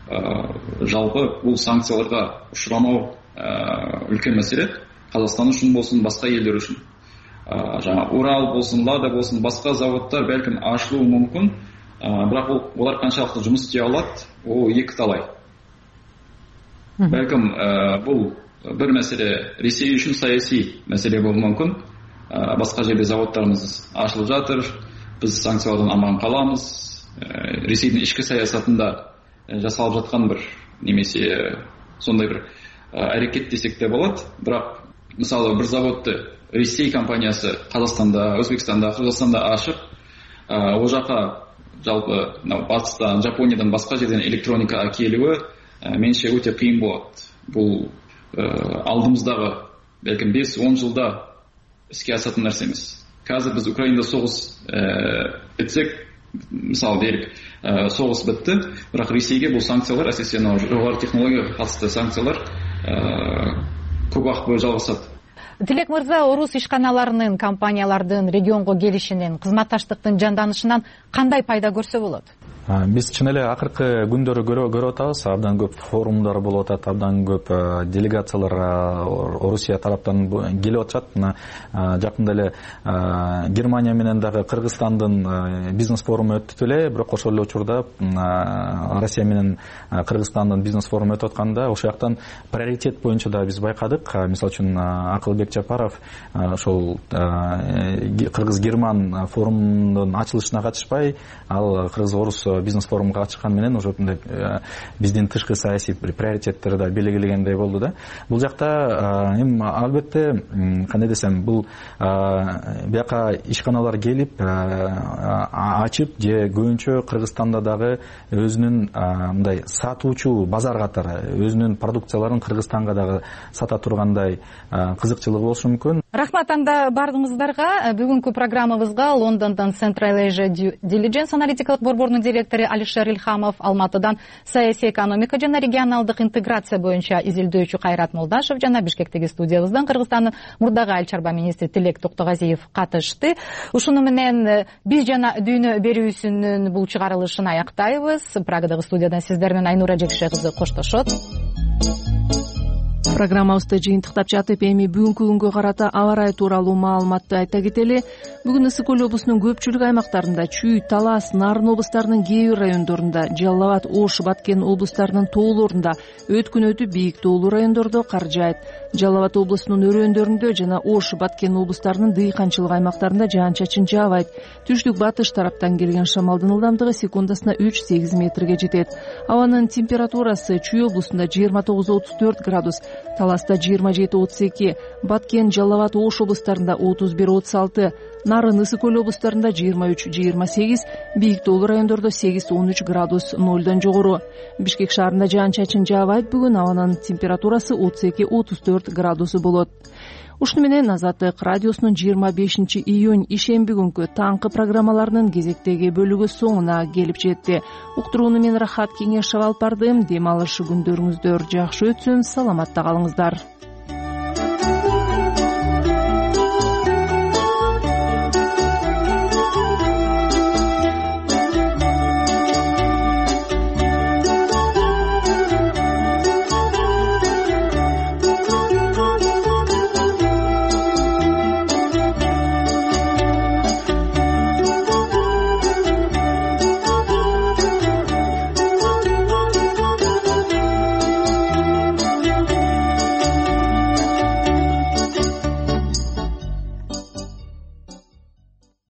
жалпы бұл санкцияларға ұшырамау үлкен мәселе. Қазақстан үшін болсын, басқа елдер үшін. Жаңа Урал болсын, Лада болсын, басқа заводтар бәлкім ашылуы мүмкін, бірақ олар қаншалықты жұмыс істей алады, ол екі талай. Бәлкім бұл бір мәселе Ресей үшін саяси мәселе болуы мүмкін. Басқа жерде заводтарымыз ашылып жатыр, біз санкциялардан аман қаламыз. Ресейдің ішкі саясатында жасалып жатқан бір немесе сондай бір әрекет десек те болады. Бірақ мысалы бір заводты Ресей компаниясы Қазақстанда, Өзбекстанда, Қырғызстанда ашып, ол жаққа жалпы батыстан, Жапониядан, басқа жерден электроника әкелуі меніңше өте қиын болады. Бұл алдымыздағы бәлкім бес-он жылда іске асатын нәрсе емес. Қазір біз Украинада соғыс бітсек, мысалы делік, соғыс бітті, бірақ Ресейге бұл санкциялар, әсіресе жоғары технологияға қатысты санкциялар көп уақыт бойы жалғасады. Тилек мырза, орус ишканаларынын, компаниялардын регионго келишинин, кызматташтыктын жанданышынан кандай пайда көрсө болот? Биз чын эле акыркы күндөрү көрүп атабыз, абдан көп форумдар болуп атат, абдан көп делегациялар Орусия тараптан келип атышат. Жакында эле Германия менен дагы Кыргызстандын бизнес форуму өттү эле, бирок ошол эле учурда Россия менен Кыргызстандын бизнес форуму өтүп атканда ошол жактан приоритет боюнча да биз байкадык. Мисалы үчүн Акылбек Жапаров ошол Кыргыз-Герман форумунун ачылышына катышпай, ал Кыргыз-Орус бизнес форумга катышкан менен уже биздин тышкы саясий приоритеттер да белгилегендей болду да. Бул жакта эми албетте кандай десем, бул бияка ишканалар келип ачып же көбүнчө Кыргызстанда дагы өзүнүн мындай сатуучу базар катары өзүнүн продукцияларын Кыргызстанга дагы сата тургандай кызыкчылыгы болушу мүмкүн. Рахмат анда бардыгыңыздарга. Бүгүнкү программабызга Лондондон Central Asia Diligence аналитикалык борборунун директору Алишер Илхамов, Алматыдан саясий экономика жана регионалдык интеграция боюнча изилдөөчү Кайрат Молдашев жана Бишкектеги студиябыздан Кыргызстандын мурдагы айыл чарба министри Тилек Токтогазиев катышты. Ушуну менен биз жана дүйнө берүүсүнүн бул чыгарылышын аяктайбыз. Прагадагы студиядан сиздер менен Айнура Жекше кызы коштошот. программабызды жыйынтыктап жатып эми бүгүнкү күнгө карата аба ырайы тууралуу маалыматты айта кетели. Бүгүн Ысык көл облусунун көпчүлүк аймактарында, Чүй, Талас, Нарын облустарынын кээ бир райондорунда, Жалал Абад, Ош, Баткен облустарынын тоолорунда, өткүн өтүп бийик тоолуу райондордо кар жаайт. Жалал Абад облусунун өрөөндөрүндө жана Ош, Баткен облустарынын дыйканчылык аймактарында жаан-чачын жаабайт. Түштүк батыш тараптан келген шамалдын ылдамдыгы секундасына үч сегиз метрге жетет. Абанын температурасы Чүй облусунда жыйырма тогуз отуз төрт градус, Таласта жыйырма жети отуз эки, Баткен, Жалал Абад, Ош облустарында отуз бир отуз алты, Нарын, Ысык көл облустарында жыйырма үч жыйырма сегиз, бийик тоолуу райондордо сегиз он үч градус нолдон жогору. Бишкек шаарында жаан-чачын жаабайт. Бүгүн абанын температурасы отуз эки отуз төрт градусу болот. Ушуну менен Азаттык радиосунун жыйырма бешинчи июнь ишемби күнкү таңкы программаларынын кезектеги бөлүгү соңуна келип жетти. Уктурууну мен Рахат Кеңешов алып бардым. Дем алыш күндөрүңүздөр жакшы өтсүн, саламатта калыңыздар.